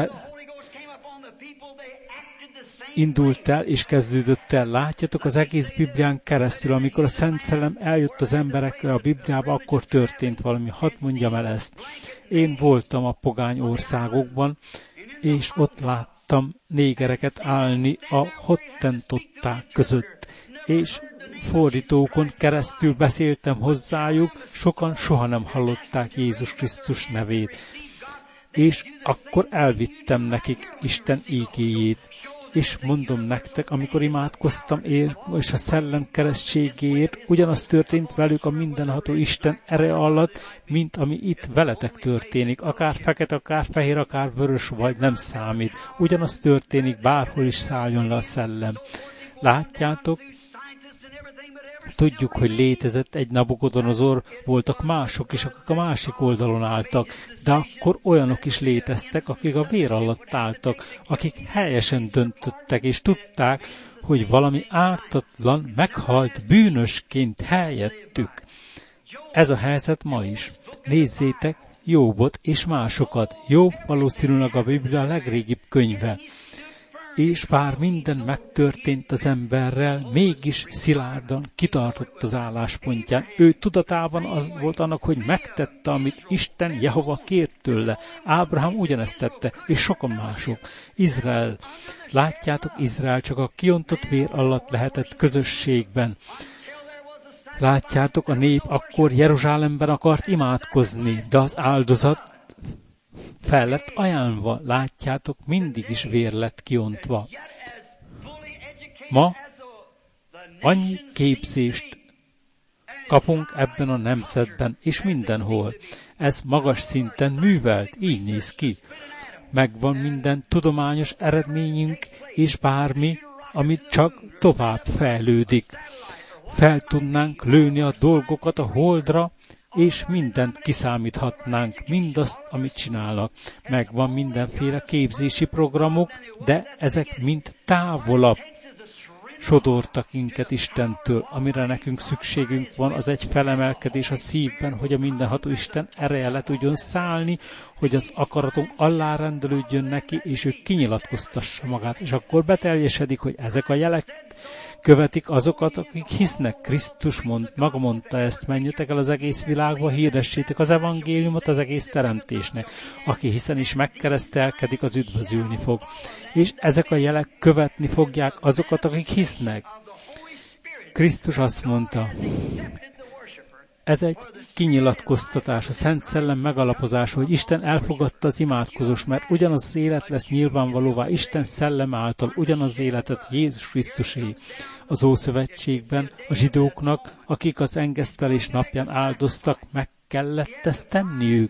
indult el és kezdődött el. Látjátok, az egész Biblián keresztül, amikor a Szent Szellem eljött az emberekre a Bibliába, akkor történt valami. Hadd mondjam el ezt. Én voltam a pogány országokban, és ott láttam négereket állni a hottentották között, és fordítókon keresztül beszéltem hozzájuk, sokan soha nem hallották Jézus Krisztus nevét. És akkor elvittem nekik Isten ígéjét. És mondom nektek, amikor imádkoztam és a szellem keresztségéért, ugyanaz történt velük a mindenható Isten ereje alatt, mint ami itt veletek történik. Akár fekete, akár fehér, akár vörös vagy, nem számít. Ugyanaz történik, bárhol is szálljon le a szellem. Látjátok? Tudjuk, hogy létezett egy Nabukodonozor, voltak mások is, akik a másik oldalon álltak, de akkor olyanok is léteztek, akik a vér alatt álltak, akik helyesen döntöttek, és tudták, hogy valami ártatlan, meghalt bűnösként helyettük. Ez a helyzet ma is. Nézzétek Jóbot és másokat. Jobb valószínűleg a Biblia legrégibb könyve. És bár minden megtörtént az emberrel, mégis szilárdan kitartott az álláspontján. Ő tudatában az volt annak, hogy megtette, amit Isten Jehova kért tőle. Ábrahám ugyanezt tette, és sokan mások. Izrael. Látjátok, Izrael csak a kiontott vér alatt lehetett közösségben. Látjátok, a nép akkor Jeruzsálemben akart imádkozni, de az áldozat fel lett ajánlva, látjátok, mindig is vér lett kiontva. Ma annyi képzést kapunk ebben a nemzetben, és mindenhol. Ez magas szinten művelt, így néz ki. Megvan minden tudományos eredményünk, és bármi, amit csak tovább fejlődik. Fel tudnánk lőni a dolgokat a holdra, és mindent kiszámíthatnánk, mindazt, amit csinálnak. Megvan mindenféle képzési programok, de ezek mind távolabb sodortak minket Istentől. Amire nekünk szükségünk van, az egy felemelkedés a szívben, hogy a mindenható Isten ereje le tudjon szállni, hogy az akaratunk alárendelődjön neki, és ő kinyilatkoztassa magát. És akkor beteljesedik, hogy ezek a jelek követik azokat, akik hisznek. Krisztus maga mondta ezt, menjetek el az egész világba, hirdessétek az evangéliumot az egész teremtésnek. Aki hiszen is megkeresztelkedik, az üdvözülni fog. És ezek a jelek követni fogják azokat, akik hisznek. Krisztus azt mondta, ez egy kinyilatkoztatás, a Szent Szellem megalapozása, hogy Isten elfogadta az imádkozóst, mert ugyanaz az élet lesz nyilvánvalóvá Isten szellem által, ugyanaz életet Jézus Krisztusé. Az Ószövetségben a zsidóknak, akik az engesztelés napján áldoztak, meg kellett ezt tenniük.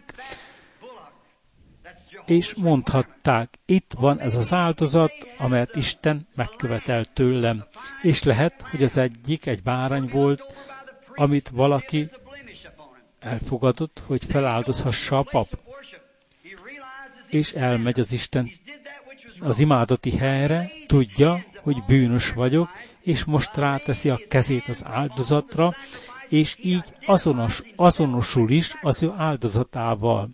És mondhatták, itt van ez az áldozat, amelyet Isten megkövetelt tőlem. És lehet, hogy az egyik egy bárány volt, amit valaki elfogadott, hogy feláldozhassa a pap. És elmegy az Isten az imádati helyre, tudja, hogy bűnös vagyok, és most ráteszi a kezét az áldozatra, és így azonosul is az ő áldozatával.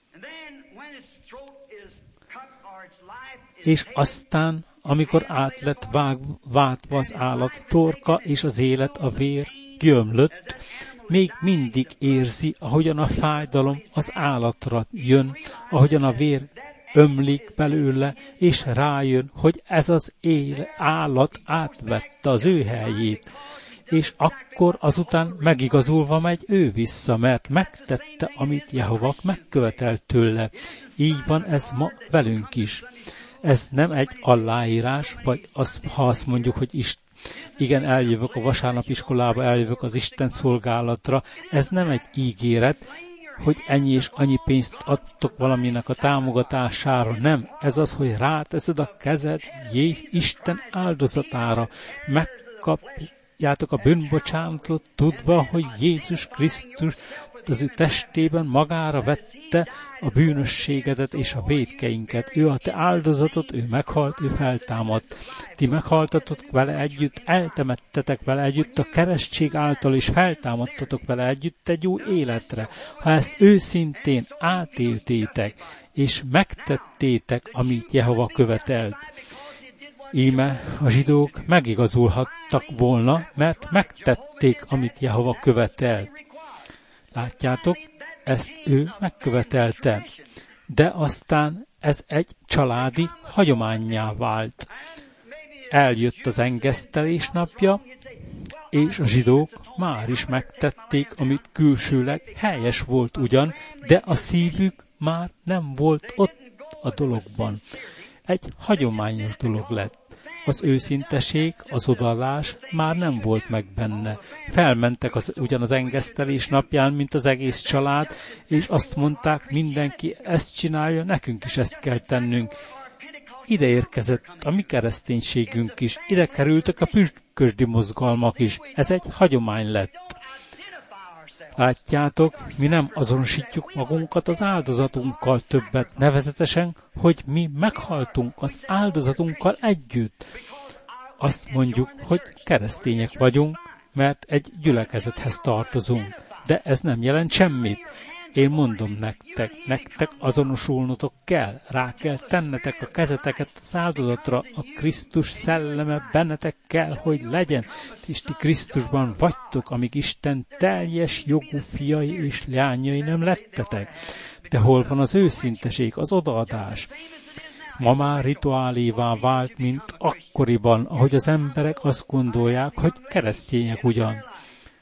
És aztán, amikor át lett váltva az állat torka, és az élet, a vér kiömlött, még mindig érzi, ahogyan a fájdalom az állatra jön, ahogyan a vér ömlik belőle, és rájön, hogy ez az állat átvette az ő helyét. És akkor azután megigazulva megy ő vissza, mert megtette, amit Jehova megkövetelt tőle. Így van ez ma velünk is. Ez nem egy aláírás, vagy ha azt mondjuk, hogy igen, eljövök a vasárnapiskolába, eljövök az Isten szolgálatra. Ez nem egy ígéret, hogy ennyi és annyi pénzt adtok valaminek a támogatására. Nem, ez az, hogy ráteszed a kezed Isten áldozatára. Megkapjátok a bűnbocsánatot, tudva, hogy Jézus Krisztus az ő testében magára vette a bűnösségedet és a vétkeinket. Ő a te áldozatot, ő meghalt, ő feltámadt. Ti meghaltatok vele együtt, eltemettetek vele együtt a keresztség által, és feltámadtatok vele együtt egy új életre. Ha ezt őszintén átéltétek, és megtettétek, amit Jehova követelt. Íme a zsidók megigazulhattak volna, mert megtették, amit Jehova követelt. Látjátok, ezt ő megkövetelte, de aztán ez egy családi hagyománnyá vált. Eljött az engesztelés napja, és a zsidók már is megtették, amit külsőleg helyes volt ugyan, de a szívük már nem volt ott a dologban. Egy hagyományos dolog lett. Az őszinteség, az odaadás már nem volt meg benne. Felmentek ugyan az engesztelés napján, mint az egész család, és azt mondták, mindenki ezt csinálja, nekünk is ezt kell tennünk. Ide érkezett a mi kereszténységünk is, ide kerültek a püspökkösdi mozgalmak is. Ez egy hagyomány lett. Látjátok, mi nem azonosítjuk magunkat az áldozatunkkal többet, nevezetesen, hogy mi meghaltunk az áldozatunkkal együtt. Azt mondjuk, hogy keresztények vagyunk, mert egy gyülekezethez tartozunk, de ez nem jelent semmit. Én mondom nektek azonosulnotok kell, rá kell tennetek a kezeteket az áldozatra, a Krisztus szelleme bennetek kell, hogy legyen, és ti Krisztusban vagytok, amíg Isten teljes jogú fiai és leányai nem lettetek. De hol van az őszinteség, az odaadás? Ma már rituálévá vált, mint akkoriban, ahogy az emberek azt gondolják, hogy keresztények ugyan.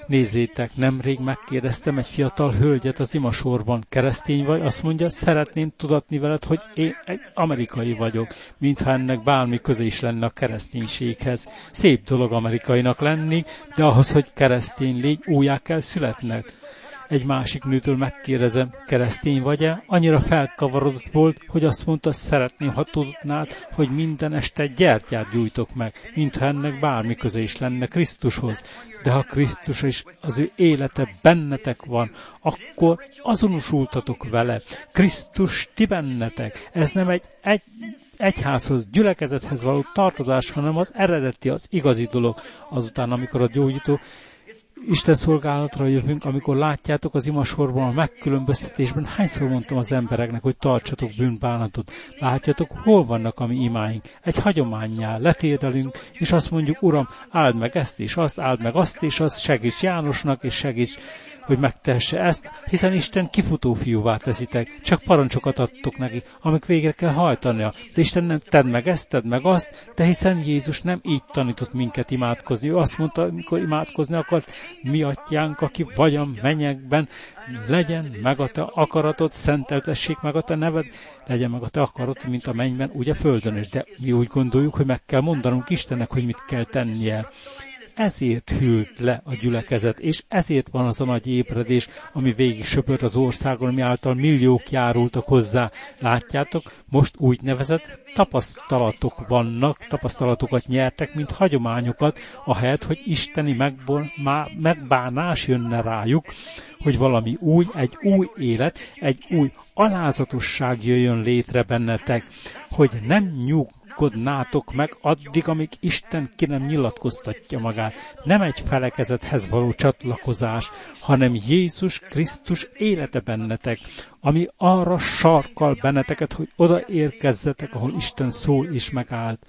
Nézzétek, nemrég megkérdeztem egy fiatal hölgyet az imasorban, keresztény vagy? Azt mondja, szeretném tudatni veled, hogy én egy amerikai vagyok, mintha ennek bármi köze is lenne a kereszténységhez. Szép dolog amerikainak lenni, de ahhoz, hogy keresztény légy, újjá kell születned. Egy másik nőtől megkérdezem, keresztény vagy-e? Annyira felkavarodott volt, hogy azt mondta, szeretném, ha tudnád, hogy minden este gyertyát gyújtok meg, mintha ennek bármi köze is lenne Krisztushoz. De ha Krisztus és az ő élete bennetek van, akkor azonosultatok vele. Krisztus ti bennetek. Ez nem egy egyházhoz, gyülekezethez való tartozás, hanem az eredeti, az igazi dolog. Azután, amikor a gyógyító Isten szolgálatra jövünk, amikor látjátok az imasorban, a megkülönböztetésben, hányszor mondtam az embereknek, hogy tartsatok bűnbánatot. Látjátok, hol vannak a mi imáink? Egy hagyománnyal letérdelünk, és azt mondjuk, Uram, áld meg ezt és azt, áld meg azt és azt, segíts Jánosnak, és segíts, hogy megtehesse ezt, hiszen Isten kifutó fiúvá teszitek, csak parancsokat adtok neki, amik végre kell hajtania. De Isten nem tedd meg ezt, tedd meg azt, de hiszen Jézus nem így tanított minket imádkozni. Ő azt mondta, amikor imádkozni akart, mi atyánk, aki vagy a mennyekben, legyen meg a te akaratod, szenteltessék meg a te neved, legyen meg a te akaratod, mint a mennyben, úgy a földön is. De mi úgy gondoljuk, hogy meg kell mondanunk Istennek, hogy mit kell tennie. Ezért hűlt le a gyülekezet, és ezért van az a nagy ébredés, ami végig söpört az országon, ami által milliók járultak hozzá. Látjátok, most úgynevezett tapasztalatok vannak, tapasztalatokat nyertek, mint hagyományokat, ahelyett, hogy isteni megbánás jönne rájuk, hogy valami új, egy új élet, egy új alázatosság jöjjön létre bennetek, hogy nem nyugodnátok meg addig, amíg Isten ki nem nyilatkoztatja magát. Nem egy felekezethez való csatlakozás, hanem Jézus Krisztus élete bennetek, ami arra sarkal benneteket, hogy odaérkezzetek, ahol Isten szól és megállt.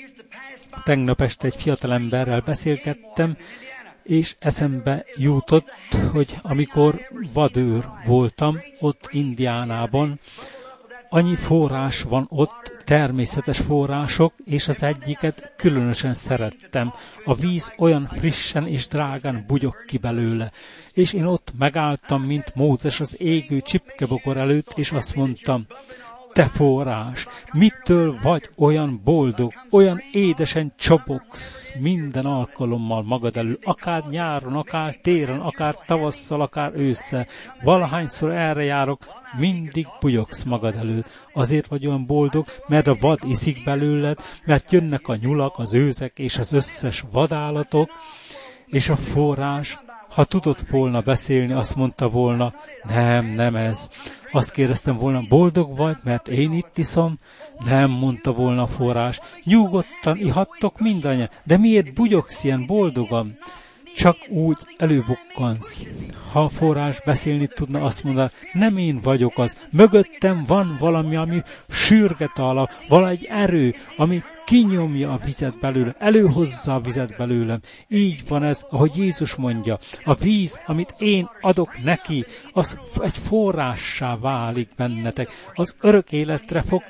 Tegnap este egy fiatalemberrel beszélgettem, és eszembe jutott, hogy amikor vadőr voltam ott Indiánában, annyi forrás van ott, természetes források, és az egyiket különösen szerettem. A víz olyan frissen és drágán bugyog ki belőle. És én ott megálltam, mint Mózes az égő csipkebokor előtt, és azt mondtam, te forrás, mitől vagy olyan boldog, olyan édesen csobogsz minden alkalommal magad elől, akár nyáron, akár téren, akár tavasszal, akár ősszel. Valahányszor erre járok, mindig bugyogsz magad előtt. Azért vagy olyan boldog, mert a vad iszik belőled, mert jönnek a nyulak, az őzek és az összes vadállatok, és a forrás, ha tudott volna beszélni, azt mondta volna, nem ez. Azt kérdeztem volna, boldog vagy, mert én itt iszom? Nem, mondta volna a forrás. Nyugodtan ihattok mindannyian, de miért bugyogsz ilyen boldogan? Csak úgy előbukkansz. Ha a forrás beszélni tudna, azt mondaná, nem én vagyok az. Mögöttem van valami, ami sürget alap, valahogy erő, ami kinyomja a vizet belőle, előhozza a vizet belőlem. Így van ez, ahogy Jézus mondja. A víz, amit én adok neki, az egy forrássá válik bennetek. Az örök életre fog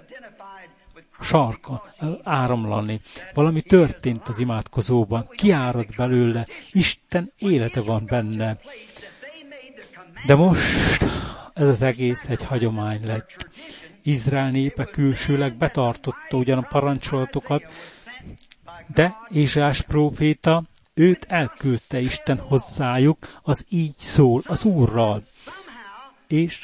sarka áramlani. Valami történt az imádkozóban, kiárad belőle, Isten élete van benne. De most ez az egész egy hagyomány lett. Izrael népe külsőleg betartotta ugyan a parancsolatokat, de Ézsaiás próféta, őt elküldte Isten hozzájuk, az így szól az Úrral. És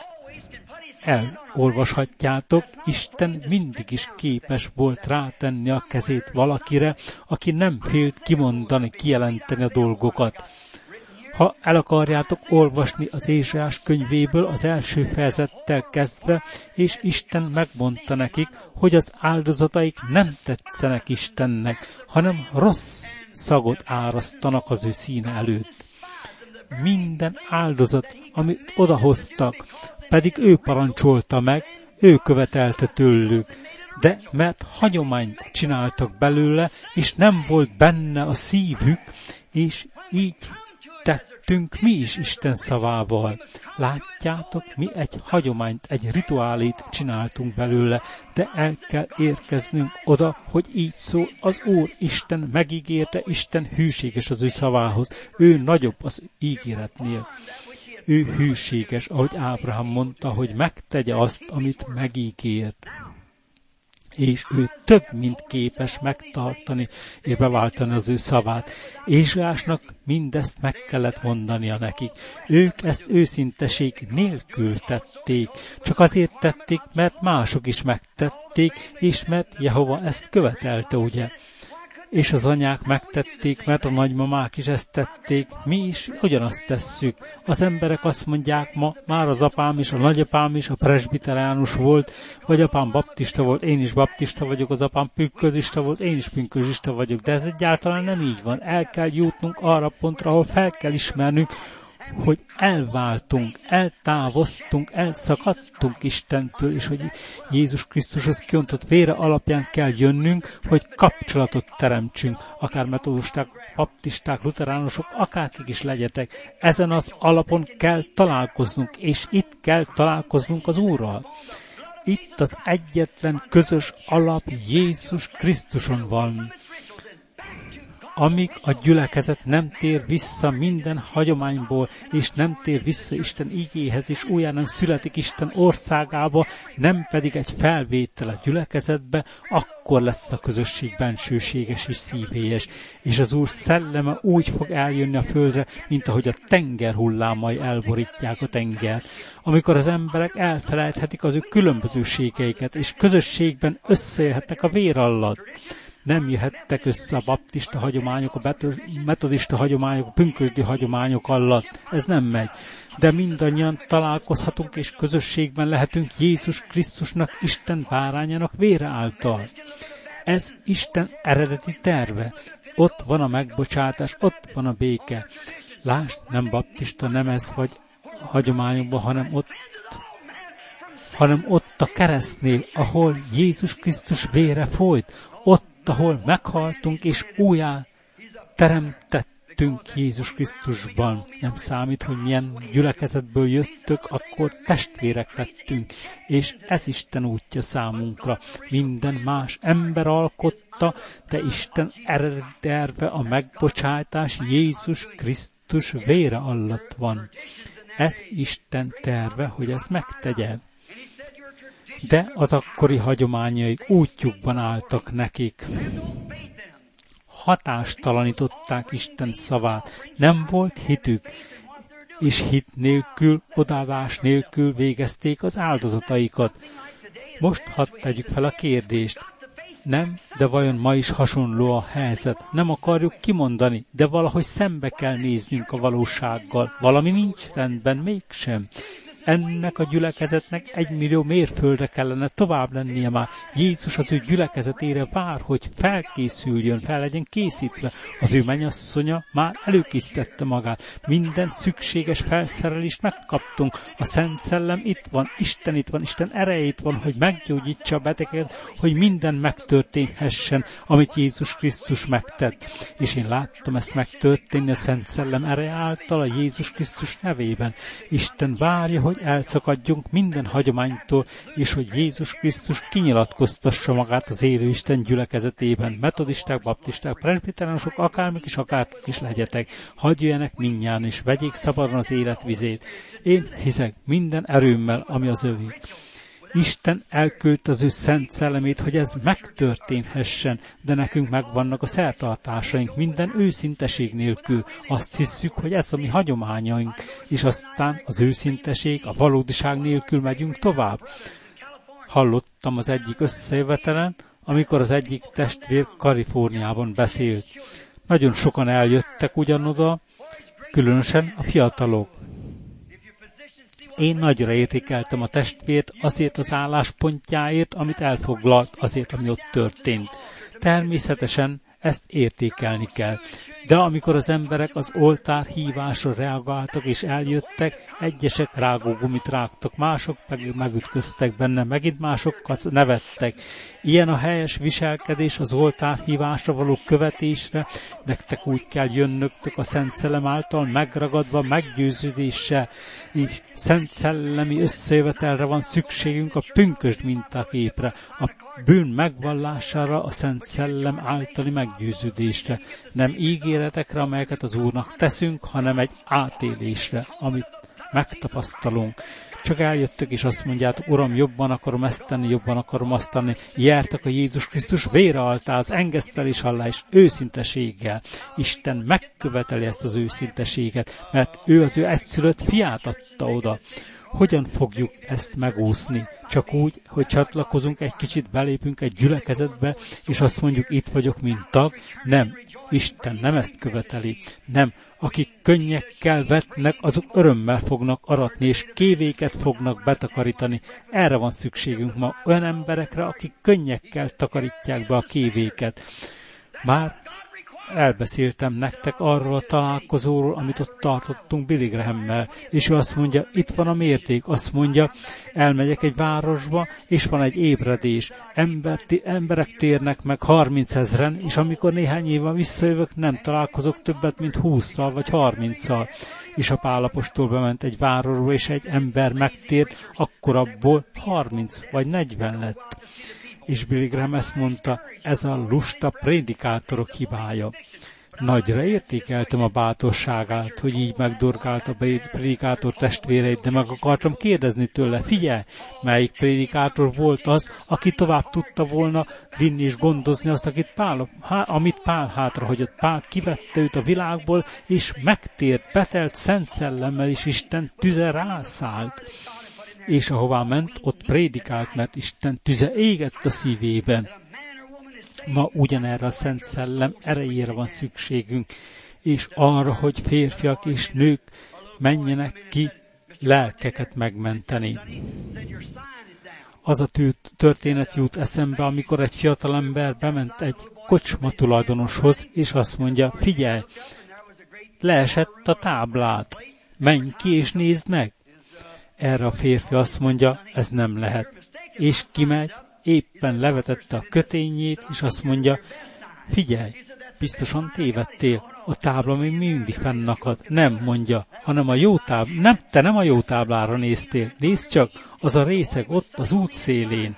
elolvashatjátok, Isten mindig is képes volt rátenni a kezét valakire, aki nem félt kimondani, kijelenteni a dolgokat. Ha el akarjátok olvasni az Ézsaiás könyvéből az első fejezettel kezdve, és Isten megmondta nekik, hogy az áldozataik nem tetszenek Istennek, hanem rossz szagot árasztanak az ő színe előtt. Minden áldozat, amit odahoztak, pedig ő parancsolta meg, ő követelte tőlük, de mert hagyományt csináltak belőle, és nem volt benne a szívük, és így tettünk mi is Isten szavával. Látjátok, mi egy hagyományt, egy rituálét csináltunk belőle, de el kell érkeznünk oda, hogy így szól az Úr. Isten megígérte, Isten hűséges az ő szavához. Ő nagyobb az ígéretnél. Ő hűséges, ahogy Ábrahám mondta, hogy megtegye azt, amit megígért. És ő több, mint képes megtartani és beváltani az ő szavát. Ézsaiásnak mindezt meg kellett mondania nekik. Ők ezt őszinteség nélkül tették. Csak azért tették, mert mások is megtették, és mert Jehova ezt követelte, ugye? És az anyák megtették, mert a nagymamák is ezt tették, mi is ugyanazt tesszük. Az emberek azt mondják ma, már az apám is, a nagyapám is, a presbiteránus volt, vagy apám baptista volt, én is baptista vagyok, az apám pünkösdista volt, én is pünkösdista vagyok, de ez egyáltalán nem így van. El kell jutnunk arra a pontra, ahol fel kell ismernünk, hogy elváltunk, eltávoztunk, elszakadtunk Istentől, és hogy Jézus Krisztushoz kiontott vére alapján kell jönnünk, hogy kapcsolatot teremtsünk, akár metodisták, baptisták, luteránusok, akárkik is legyetek. Ezen az alapon kell találkoznunk, és itt kell találkoznunk az Úrral. Itt az egyetlen közös alap Jézus Krisztuson van. Amíg a gyülekezet nem tér vissza minden hagyományból, és nem tér vissza Isten igéhez, és újjá nem születik Isten országába, nem pedig egy felvétel a gyülekezetbe, akkor lesz a közösség bensőséges és szívélyes, és az Úr szelleme úgy fog eljönni a földre, mint ahogy a tenger hullámai elborítják a tengert. Amikor az emberek elfelejthetik az ő különbözőségeiket, és közösségben összejöhetnek a vér alatt. Nem jöhettek össze a baptista hagyományok, a metodista hagyományok, a pünkösdi hagyományok alatt. Ez nem megy. De mindannyian találkozhatunk és közösségben lehetünk Jézus Krisztusnak, Isten bárányának vére által. Ez Isten eredeti terve. Ott van a megbocsátás, ott van a béke. Lásd, nem baptista, nem ez vagy hagyományokban, hanem ott a keresztnél, ahol Jézus Krisztus vére folyt, ott, ahol meghaltunk és újjá teremtettünk Jézus Krisztusban. Nem számít, hogy milyen gyülekezetből jöttök, akkor testvérek lettünk, és ez Isten útja számunkra. Minden más ember alkotta, de Isten eredeti terve, a megbocsátás Jézus Krisztus vére alatt van. Ez Isten terve, hogy ezt megtegye. De az akkori hagyományaik útjukban álltak nekik. Hatástalanították Isten szavát. Nem volt hitük, és hit nélkül, odaadás nélkül végezték az áldozataikat. Most hadd tegyük fel a kérdést. Nem, de vajon ma is hasonló a helyzet? Nem akarjuk kimondani, de valahogy szembe kell néznünk a valósággal. Valami nincs rendben mégsem. Ennek a gyülekezetnek 1 millió mérföldre kellene tovább lennie már. Jézus az ő gyülekezetére vár, hogy felkészüljön, fel legyen készítve. Az ő mennyasszonya már előkészítette magát. Minden szükséges felszerelést megkaptunk. A Szent Szellem itt van, Isten ereje itt van, hogy meggyógyítsa a beteget, hogy minden megtörténhessen, amit Jézus Krisztus megtett. És én láttam ezt megtörténni a Szent Szellem ereje által, a Jézus Krisztus nevében. Isten várja, hogy elszakadjunk minden hagyománytól, és hogy Jézus Krisztus kinyilatkoztassa magát az élő Isten gyülekezetében. Metodisták, baptisták, presbiteránusok, akármik is legyetek. Hadd jöjjenek mindnyájan, és vegyék szabadon az élet vizét. Én hiszek minden erőmmel, ami az övé. Isten elküldte az ő szent szellemét, hogy ez megtörténhessen, de nekünk megvannak a szertartásaink minden őszinteség nélkül. Azt hisszük, hogy ez a mi hagyományaink, és aztán az őszinteség, a valódiság nélkül megyünk tovább. Hallottam az egyik összejövetelen, amikor az egyik testvér Kaliforniában beszélt. Nagyon sokan eljöttek ugyanoda, különösen a fiatalok. Én nagyra értékeltem a testvért azért az álláspontjáért, amit elfoglalt, azért, ami ott történt. Természetesen ezt értékelni kell. De amikor az emberek az oltár hívásra reagáltak és eljöttek, egyesek rágógumit rágtak, mások pedig megütköztek benne, megint másokat nevettek. Ilyen a helyes viselkedés az oltár hívásra való követésre, nektek úgy kell jönnöktök a Szent Szellem által megragadva meggyőződéssel, és Szent Szellemi összejövetelre van szükségünk a pünkösd mintaképre, a bűn megvallására, a Szent Szellem általi meggyőződésre. Nem ígéretekre, amelyeket az Úrnak teszünk, hanem egy átélésre, amit megtapasztalunk. Csak eljöttök és azt mondjátok, Uram, jobban akarom ezt tenni, jobban akarom azt tenni. Jártak a Jézus Krisztus vére alá, az engesztelés alá és őszinteséggel. Isten megköveteli ezt az őszinteséget, mert ő az ő egyszülött fiát adta oda. Hogyan fogjuk ezt megúszni? Csak úgy, hogy csatlakozunk egy kicsit, belépünk egy gyülekezetbe, és azt mondjuk, itt vagyok, mint tag? Nem. Isten nem ezt követeli. Nem. Akik könnyekkel vetnek, azok örömmel fognak aratni, és kévéket fognak betakarítani. Erre van szükségünk ma, olyan emberekre, akik könnyekkel takarítják be a kévéket. Már elbeszéltem nektek arról a találkozóról, amit ott tartottunk Billy Graham-mel, és ő azt mondja, itt van a mérték, azt mondja, elmegyek egy városba, és van egy ébredés, emberek térnek meg 30 000-en, és amikor néhány éve visszajövök, nem találkozok többet, mint 20-szal vagy 30-szal. És a Pál apostol bement egy városba, és egy ember megtért, akkor abból 30 vagy 40 lett. És Billy Graham ezt mondta, ez a lusta prédikátorok hibája. Nagyra értékeltem a bátorságát, hogy így megdorgált a prédikátor testvéreit, de meg akartam kérdezni tőle, figyelj, melyik prédikátor volt az, aki tovább tudta volna vinni és gondozni azt, amit Pál hátrahagyott. Pál kivette őt a világból, és megtért, betelt Szent Szellemmel, és Isten tüze rászállt. És ahová ment, ott prédikált, mert Isten tüze égett a szívében. Ma ugyanerre a Szent Szellem erejére van szükségünk, és arra, hogy férfiak és nők menjenek ki lelkeket megmenteni. Az a történet jut eszembe, amikor egy fiatalember bement egy kocsma tulajdonoshoz, és azt mondja, figyelj, leesett a táblát, menj ki és nézd meg. Erre a férfi azt mondja, ez nem lehet. És kimegy, éppen levetette a kötényét, és azt mondja, figyelj, biztosan tévedtél, a tábla még mindig fennakad. Nem, mondja, hanem a jó tábla. Nem, te nem a jó táblára néztél. Nézd csak, az a részeg ott az út szélén.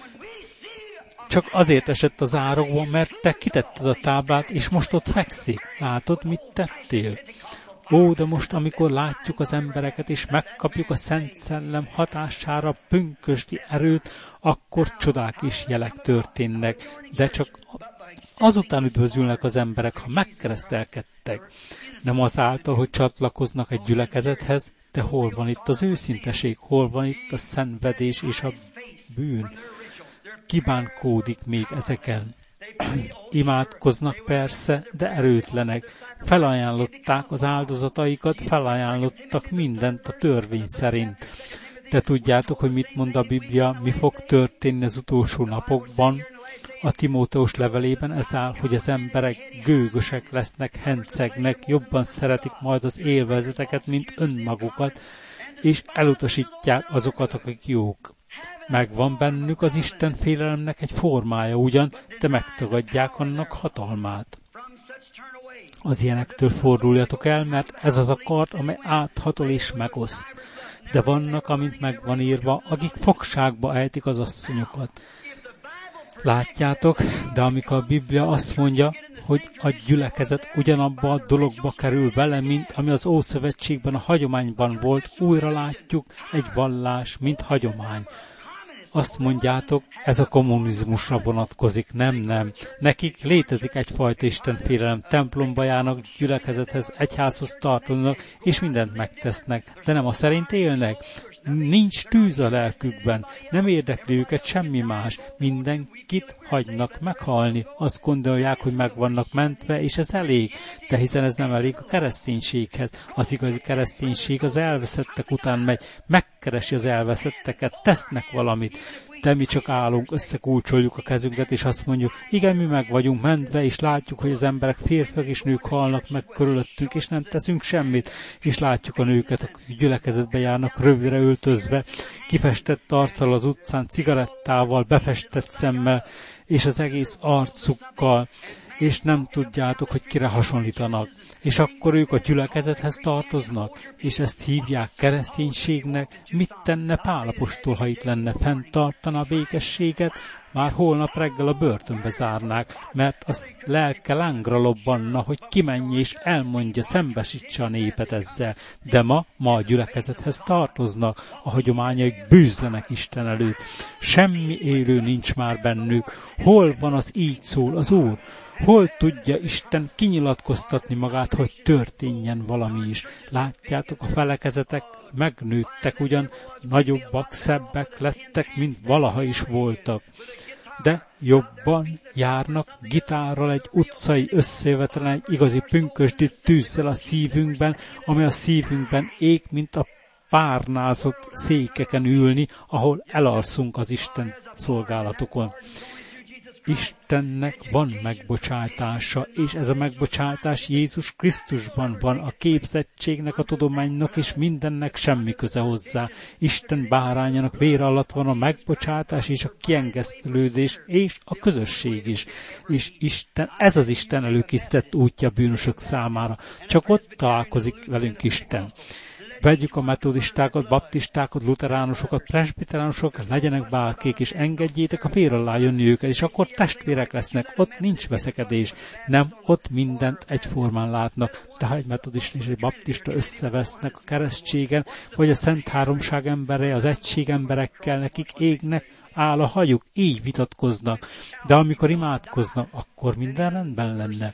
Csak azért esett az árokban, mert te kitetted a táblát, és most ott fekszik. Látod, mit tettél? Ó, de most, amikor látjuk az embereket, és megkapjuk a Szent Szellem hatására pünkösdi erőt, akkor csodák és jelek történnek. De csak azután üdvözülnek az emberek, ha megkeresztelkedtek. Nem azáltal, hogy csatlakoznak egy gyülekezethez, de hol van itt az őszinteség, hol van itt a szenvedés és a bűn. Kibánkódik még ezeken. Imádkoznak persze, de erőtlenek. Felajánlották az áldozataikat, felajánlottak mindent a törvény szerint. De tudjátok, hogy mit mond a Biblia, mi fog történni az utolsó napokban? A Timóteus levelében ez áll, hogy az emberek gőgösek lesznek, hencegnek, jobban szeretik majd az élvezeteket, mint önmagukat, és elutasítják azokat, akik jók. Megvan bennük az Isten félelemnek egy formája ugyan, de megtagadják annak hatalmát. Az ilyenektől forduljatok el, mert ez az a kard, amely áthatol és megoszt. De vannak, amint megvan írva, akik fogságba ejtik az asszonyokat. Látjátok, de amikor a Biblia azt mondja, hogy a gyülekezet ugyanabba a dologba kerül bele, mint ami az Ószövetségben a hagyományban volt, újra látjuk egy vallás, mint hagyomány. Azt mondjátok, ez a kommunizmusra vonatkozik. Nem. Nekik létezik egyfajta istenfélelem, templomba járnak, gyülekezethez, egyházhoz tartoznak, és mindent megtesznek, de nem a szerint élnek. Nincs tűz a lelkükben, nem érdekli őket semmi más, mindenkit hagynak meghalni. Azt gondolják, hogy meg vannak mentve, és ez elég, de hiszen ez nem elég a kereszténységhez. Az igazi kereszténység az elveszettek után megy, meg keresi az elveszetteket, tesznek valamit, de mi csak állunk, összekulcsoljuk a kezünket, és azt mondjuk, igen, mi meg vagyunk mentve, és látjuk, hogy az emberek, férfiak és nők halnak meg körülöttünk, és nem teszünk semmit, és látjuk a nőket, akik gyülekezetbe járnak, rövidre öltözve, kifestett arccal az utcán, cigarettával, befestett szemmel, és az egész arcukkal, és nem tudjátok, hogy kire hasonlítanak. És akkor ők a gyülekezethez tartoznak, és ezt hívják kereszténységnek. Mit tenne Pál apostol, ha itt lenne? Fenntartana a békességet? Már holnap reggel a börtönbe zárnák, mert az lelke lángra lobbanna, hogy kimenje és elmondja, szembesítse a népet ezzel. De ma a gyülekezethez tartoznak, a hagyományaik bűzlenek Isten előtt. Semmi élő nincs már bennük. Hol van az így szól az Úr? Hol tudja Isten kinyilatkoztatni magát, hogy történjen valami is? Látjátok, a felekezetek megnőttek ugyan, nagyobbak, szebbek lettek, mint valaha is voltak. De jobban járnak gitárral egy utcai összejövetelen, egy igazi pünkösdi tűzzel a szívünkben, amely a szívünkben ég, mint a párnázott székeken ülni, ahol elalszunk az Isten szolgálatokon. Istennek van megbocsátása, és ez a megbocsátás Jézus Krisztusban van, a képzettségnek, a tudománynak és mindennek semmi köze hozzá. Isten bárányának vére alatt van a megbocsátás és a kiengesztelődés és a közösség is. És Isten, ez az Isten előkészített útja bűnösök számára. Csak ott találkozik velünk Isten. Vegyük a metodistákat, baptistákat, luteránusokat, presbiteránusokat, legyenek bárkék, és engedjétek a fér alá jönni őket, és akkor testvérek lesznek, ott nincs veszekedés, nem, ott mindent egyformán látnak. De ha egy metodista és egy baptista összevesznek a keresztségen, vagy a Szent Háromság emberei, az egység emberekkel, nekik égnek áll a hajuk, így vitatkoznak. De amikor imádkoznak, akkor minden rendben lenne.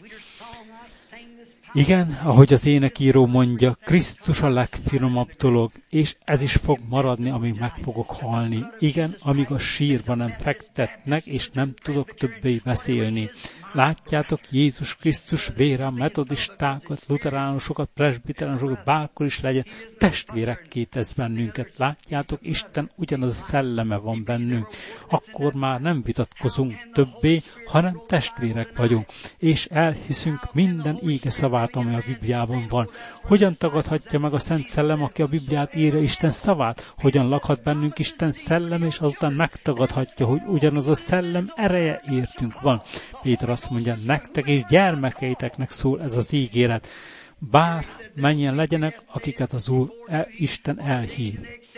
Igen, ahogy az énekíró mondja, Krisztus a legfinomabb dolog, és ez is fog maradni, amíg meg fogok halni. Igen, amíg a sírba nem fektetnek, és nem tudok többé beszélni. Látjátok, Jézus Krisztus vére a metodistákat, luteránusokat, presbiteránusokat, bárkor is legyen, testvérekké tesz bennünket. Látjátok, Isten ugyanaz a szelleme van bennünk. Akkor már nem vitatkozunk többé, hanem testvérek vagyunk, és elhiszünk minden íge szavát, ami a Bibliában van. Hogyan tagadhatja meg a Szent Szellem, aki a Bibliát írja, Isten szavát? Hogyan lakhat bennünk Isten szellem, és azután megtagadhatja, hogy ugyanaz a szellem ereje értünk van. Péter azt mondja, nektek és gyermekeiteknek szól ez az ígéret. Bár mennyien legyenek, akiket az Úr, Isten elhív.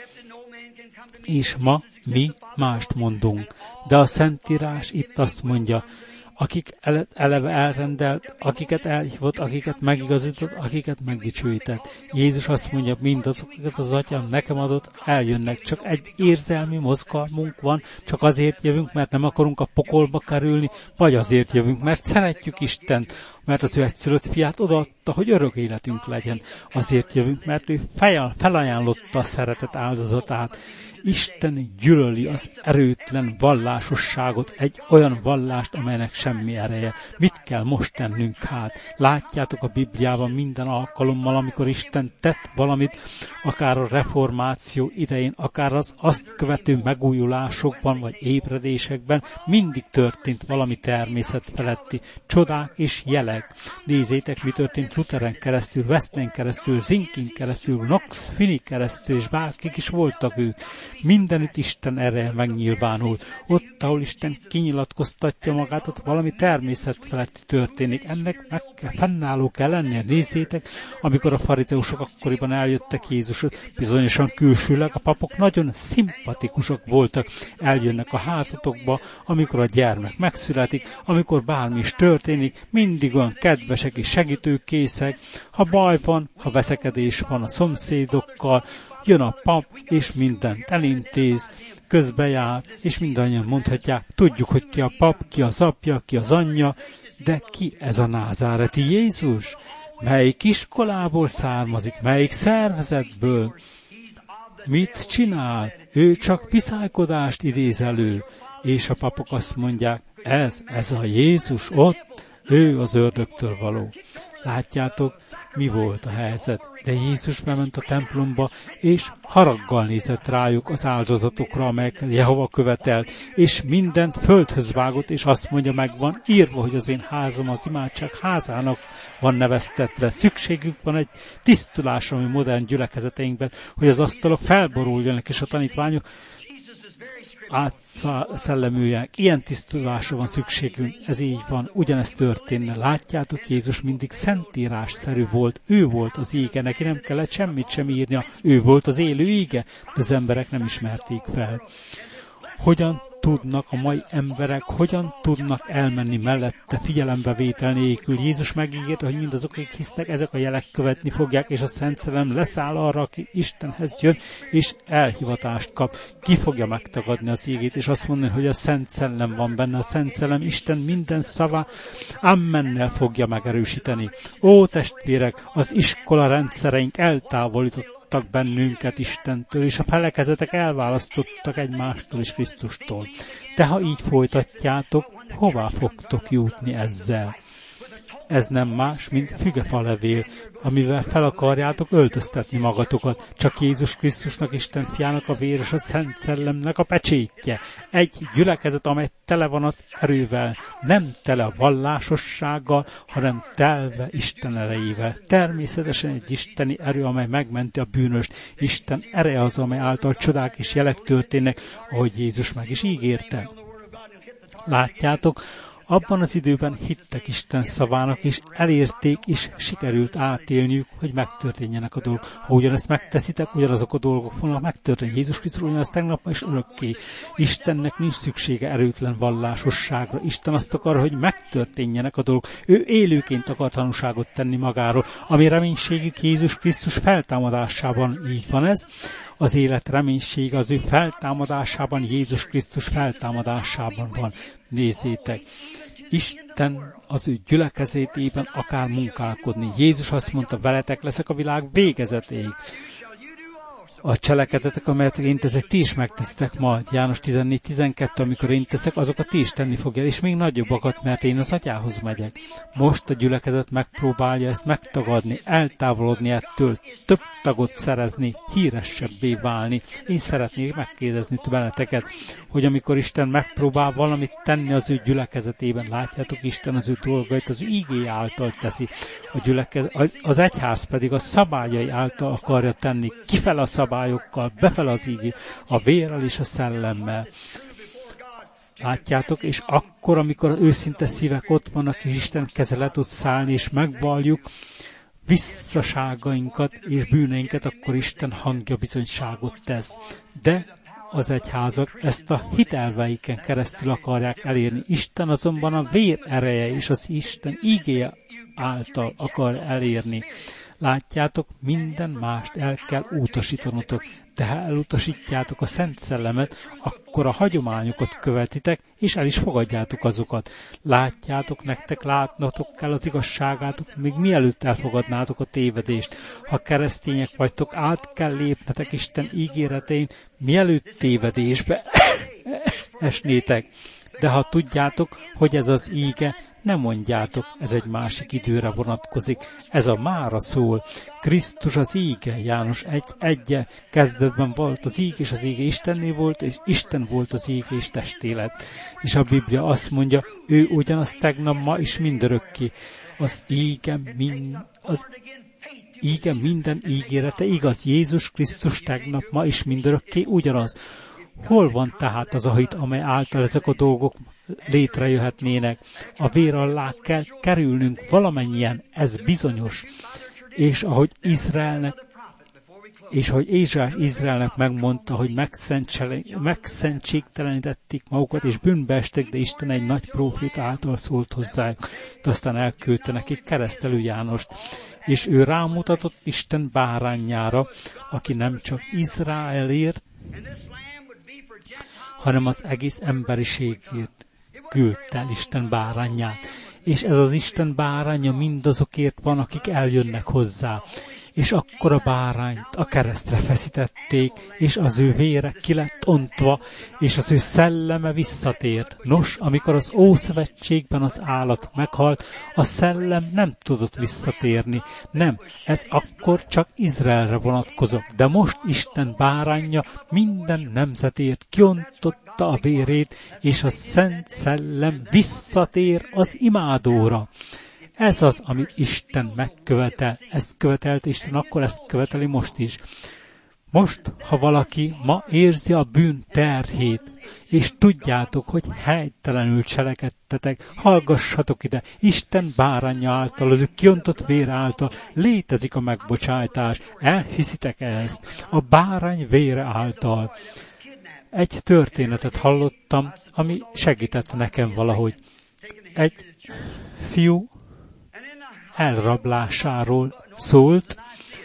És ma mi mást mondunk. De a Szentírás itt azt mondja, akik eleve elrendelt, akiket elhívott, akiket megigazított, akiket megdicsőített. Jézus azt mondja, mindazok, akiket az Atyám nekem adott, eljönnek. Csak egy érzelmi mozgalmunk van, csak azért jövünk, mert nem akarunk a pokolba kerülni, vagy azért jövünk, mert szeretjük Istent, mert az ő egyszülött fiát odaadta, hogy örök életünk legyen. Azért jövünk, mert ő felajánlotta a szeretet áldozatát. Isten gyűlöli az erőtlen vallásosságot, egy olyan vallást, amelynek semmi ereje. Mit kell most tennünk hát? Látjátok a Bibliában minden alkalommal, amikor Isten tett valamit, akár a reformáció idején, akár az azt követő megújulásokban, vagy ébredésekben, mindig történt valami természetfeletti csodák és jelek. Nézzétek, mi történt Lutheren keresztül, Wesley keresztül, Zinkin keresztül, Knox, Finney keresztül, és bárkik is voltak ők. Mindenütt Isten ereje megnyilvánult. Ott, ahol Isten kinyilatkoztatja magát, ott valami természetfeletti történik. Ennek meg kell, fennálló kell lennie. Nézzétek, amikor a farizeusok akkoriban eljöttek Jézushoz, bizonyosan külsőleg a papok nagyon szimpatikusak voltak. Eljönnek a házatokba, amikor a gyermek megszületik, amikor bármi is történik, mindig olyan kedvesek és segítőkészek. Ha baj van, ha veszekedés van a szomszédokkal, jön a pap, és mindent elintéz, közbejár, és mindannyian mondhatják, tudjuk, hogy ki a pap, ki az apja, ki az anyja, de ki ez a názáreti Jézus? Melyik iskolából származik, melyik szervezetből? Mit csinál? Ő csak viszálykodást idéz elő, és a papok azt mondják, ez a Jézus ott, ő az ördögtől való. Látjátok, mi volt a helyzet. De Jézus bement a templomba, és haraggal nézett rájuk az áldozatokra, amelyeket Jehova követelt, és mindent földhöz vágott, és azt mondja, meg van írva, hogy az én házam az imádság házának van neveztetve. Szükségünk van egy tisztulásra, ami modern gyülekezeteinkben, hogy az asztalok felboruljanak, és a tanítványok átszellemüljenek. Ilyen tisztulásra van szükségünk, ez így van, ugyanezt történne. Látjátok, Jézus mindig szentírásszerű volt, ő volt az íge, neki nem kellett semmit sem írnia, ő volt az élő íge, de az emberek nem ismerték fel. Hogyan tudnak a mai emberek, hogyan tudnak elmenni mellette figyelembevétel nélkül? Jézus megígérte, hogy mindazok, akik hisznek, ezek a jelek követni fogják, és a Szent Szellem leszáll arra, aki Istenhez jön, és elhivatást kap. Ki fogja megtagadni az ígét, és azt mondani, hogy a Szent Szellem van benne. A Szent Szellem Isten minden szava ammennel fogja megerősíteni. Ó, testvérek, az iskola rendszereink eltávolítottak bennünket Istentől, és a felekezetek elválasztottak egymástól és Krisztustól. De ha így folytatjátok, hová fogtok jutni ezzel? Ez nem más, mint fügefalevél, amivel fel akarjátok öltöztetni magatokat. Csak Jézus Krisztusnak, Isten fiának a vér és a Szent Szellemnek a pecsétje. Egy gyülekezet, amely tele van az erővel, nem tele a vallásossággal, hanem telve Isten erejével. Természetesen egy isteni erő, amely megmenti a bűnöst. Isten ereje az, amely által csodák és jelek történnek, ahogy Jézus meg is ígérte. Látjátok, abban az időben hittek Isten szavának, és elérték, és sikerült átélniük, hogy megtörténjenek a dolgok. Ha ugyanezt megteszitek, ugyanazok a dolgok fognak megtörténni. Jézus Krisztus ugyanezt tegnap és örökké. Istennek nincs szüksége erőtlen vallásosságra. Isten azt akar, hogy megtörténjenek a dolgok. Ő élőként akar tanúságot tenni magáról. Ami reménységük Jézus Krisztus feltámadásában, így van ez. Az élet reménysége az ő feltámadásában, Jézus Krisztus feltámadásában van. Nézzétek! Isten az ő gyülekezetében akár munkálkodni. Jézus azt mondta, veletek leszek a világ végezetéig. A cselekedetek, amelyet én teszek, ti is megteszitek majd. János 14-12, amikor én teszek, azokat ti is tenni fogja, és még nagyobbakat, mert én az Atyához megyek. Most a gyülekezet megpróbálja ezt megtagadni, eltávolodni ettől, több tagot szerezni, híresebbé válni. Én szeretnék megkérdezni benneteket, hogy amikor Isten megpróbál valamit tenni az ő gyülekezetében, látjátok, Isten az ő dolgait az ő igéje által teszi. Az egyház pedig a szabályai által akarja tenni, kifele a szabályokkal, befele az igé, a vérrel és a szellemmel. Látjátok, és akkor, amikor őszinte szívek ott vannak, és Isten keze le tud szállni, és megvalljuk visszaságainkat és bűneinket, akkor Isten hangja bizonyságot tesz. De az egyházak ezt a hitelveiken keresztül akarják elérni. Isten azonban a vér ereje és az Isten ígéje által akar elérni. Látjátok, minden mást el kell utasítanotok, de ha elutasítjátok a Szent Szellemet, akkor a hagyományokat követitek, és el is fogadjátok azokat. Látjátok, nektek látnatok kell az igazságátok, még mielőtt elfogadnátok a tévedést. Ha keresztények vagytok, át kell lépnetek Isten ígéretein, mielőtt tévedésbe esnétek. De ha tudjátok, hogy ez az íge, ne mondjátok, ez egy másik időre vonatkozik. Ez a mára szól. Krisztus az íge, János 1:1 kezdetben volt az íge, és az íge Istenné volt, és Isten volt az íge, és testé lett. És a Biblia azt mondja, ő ugyanaz tegnap, ma és mindörökké. Az íge minden ígérete igaz. Jézus Krisztus tegnap, ma és mindörökké ugyanaz. Hol van tehát az a hit, amely által ezek a dolgok létrejöhetnének? A vér alá kell kerülnünk valamennyien, ez bizonyos. És ahogy Izraelnek megmondta, hogy megszentségtelenítették magukat, és bűnbe estek, de Isten egy nagy próféta által szólt hozzájuk. De aztán elküldte nekik Keresztelő Jánost. És ő rámutatott Isten bárányára, aki nem csak Izraelért, hanem az egész emberiségért küldte el Isten bárányát. És ez az Isten báránya mindazokért van, akik eljönnek hozzá. és akkor a bárányt a keresztre feszítették, és az ő vére ki lett ontva, és az ő szelleme visszatért. Nos, amikor az Ószövetségben az állat meghalt, a szellem nem tudott visszatérni. Nem, ez akkor csak Izraelre vonatkozott, de most Isten báránja minden nemzetért kiontotta a vérét, és a Szent Szellem visszatér az imádóra. Ez az, amit Isten megkövetel. Ezt követelte Isten, akkor ezt követeli most is. Most, ha valaki ma érzi a bűn terhét, és tudjátok, hogy helytelenül cselekedtetek, hallgassatok ide, Isten báránja által, az ő kiontott vér által létezik a megbocsájtás. Elhiszitek ezt? A bárány vére által. Egy történetet hallottam, ami segített nekem valahogy. Egy fiú elrablásáról szólt,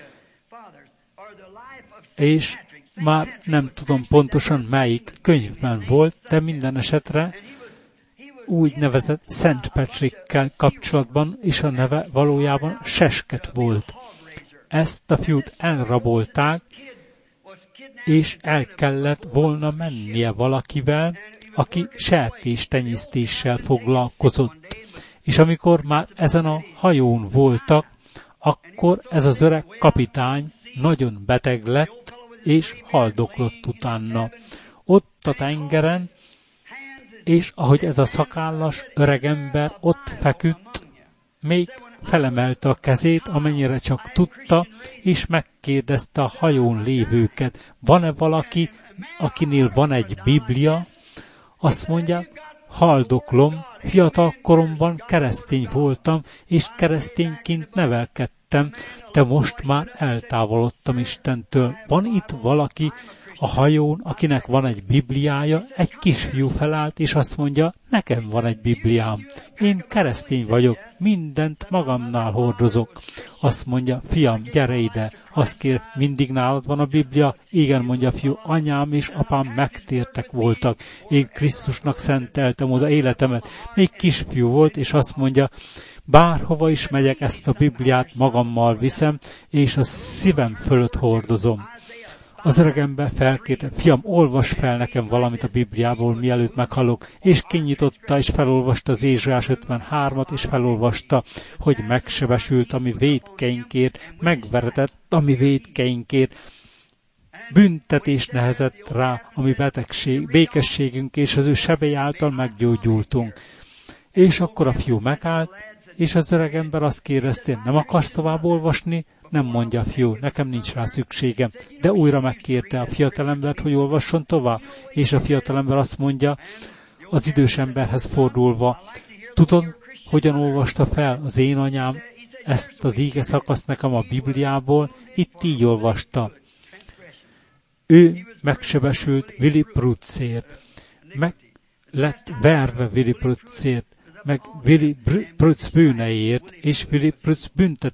és már nem tudom pontosan melyik könyvben volt, de minden esetre úgynevezett Szent Patrickkel kapcsolatban, és a neve valójában Sesket volt. Ezt a fiút elrabolták, és el kellett volna mennie valakivel, aki sertéstenyésztéssel foglalkozott. És amikor már ezen a hajón voltak, akkor ez az öreg kapitány nagyon beteg lett, és haldoklott utána. Ott a tengeren, és ahogy ez a szakállas öregember ott feküdt, még felemelte a kezét, amennyire csak tudta, és megkérdezte a hajón lévőket, van-e valaki, akinél van egy Biblia? Azt mondja, haldoklom, fiatal koromban keresztény voltam, és keresztényként nevelkedtem, de most már eltávolodtam Istentől. Van itt valaki a hajón, akinek van egy Bibliája? Egy kisfiú felállt, és azt mondja, nekem van egy Bibliám. Én keresztény vagyok, mindent magamnál hordozok. Azt mondja, fiam, gyere ide. Azt kér, mindig nálad van a Biblia? Igen, mondja a fiú, anyám és apám megtértek voltak. Én Krisztusnak szenteltem oda életemet. Még kisfiú volt, és azt mondja, bárhova is megyek, ezt a Bibliát magammal viszem, és a szívem fölött hordozom. Az öregember felkérte, fiam, olvas fel nekem valamit a Bibliából, mielőtt meghallok, és kinyitotta, és felolvasta az Ézsaiás 53-at, és felolvasta, hogy megsebesült a mi vétkeinkért, megveretett a mi vétkeinkért, büntetés nehezett rá a mi békességünk, és az ő sebei által meggyógyultunk. És akkor a fiú megállt, és az öregember azt kérdezte, nem akarsz tovább olvasni? Nem, mondja a fiú, nekem nincs rá szükségem. De újra megkérte a fiatalembert, hogy olvasson tovább, és a fiatalember azt mondja, az idős emberhez fordulva, tudod, hogyan olvasta fel az én anyám ezt az íge szakaszt nekem a Bibliából? Itt így olvasta. Ő megsebesült Willy Prutzért, meg lett verve Willy Prutzért, meg Willy Prutz bűneiért, és Willy Prutz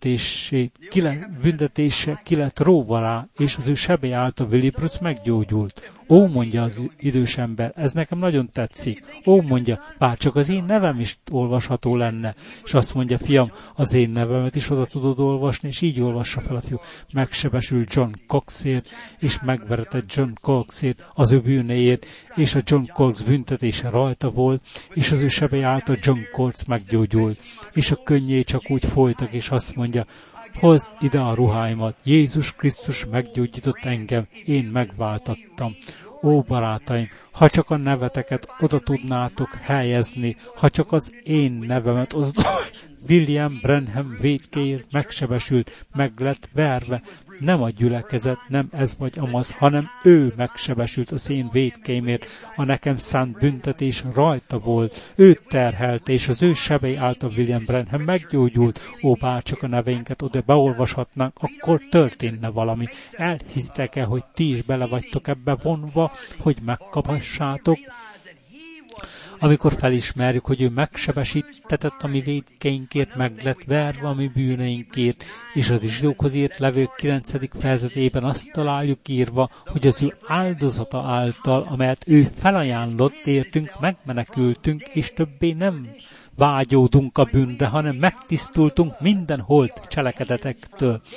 büntetése ki lett róva rá, és az ő sebei által Willy Prutz meggyógyult. Ó, mondja az idős ember, ez nekem nagyon tetszik. Ó, mondja, bárcsak az én nevem is olvasható lenne. És azt mondja, fiam, az én nevemet is oda tudod olvasni, és így olvassa fel a fiú. Megsebesült John Coxért, és megveretett John Coxért az ő bűneiért, és a John Cox büntetése rajta volt, és az ő sebei által John Cox meggyógyult. És a könnyei csak úgy folytak, és azt mondja, hozd ide a ruháimat, Jézus Krisztus meggyógyított engem, én megváltattam. Ó, barátaim, ha csak a neveteket oda tudnátok helyezni, ha csak az én nevemet oda William Branham vétkéért megsebesült, meg lett verve, nem a gyülekezet, nem ez vagy amaz, hanem ő megsebesült az én vétkémért, a nekem szánt büntetés rajta volt, ő terhelte, és az ő sebei által William Branham meggyógyult. Ó, bárcsak a neveinket oda beolvashatnánk, akkor történne valami. Elhisztek-e, hogy ti is bele vagytok ebbe vonva, hogy megkaphassátok? Amikor felismerjük, hogy ő megsebesítetett a mi vétkeinkért, meg lett verve a mi bűneinkért, és a zsidókhoz írt levő 9. fejezetében azt találjuk írva, hogy az ő áldozata által, amelyet ő felajánlott, értünk, megmenekültünk, és többé nem vágyódunk a bűnre, hanem megtisztultunk minden holt cselekedetektől.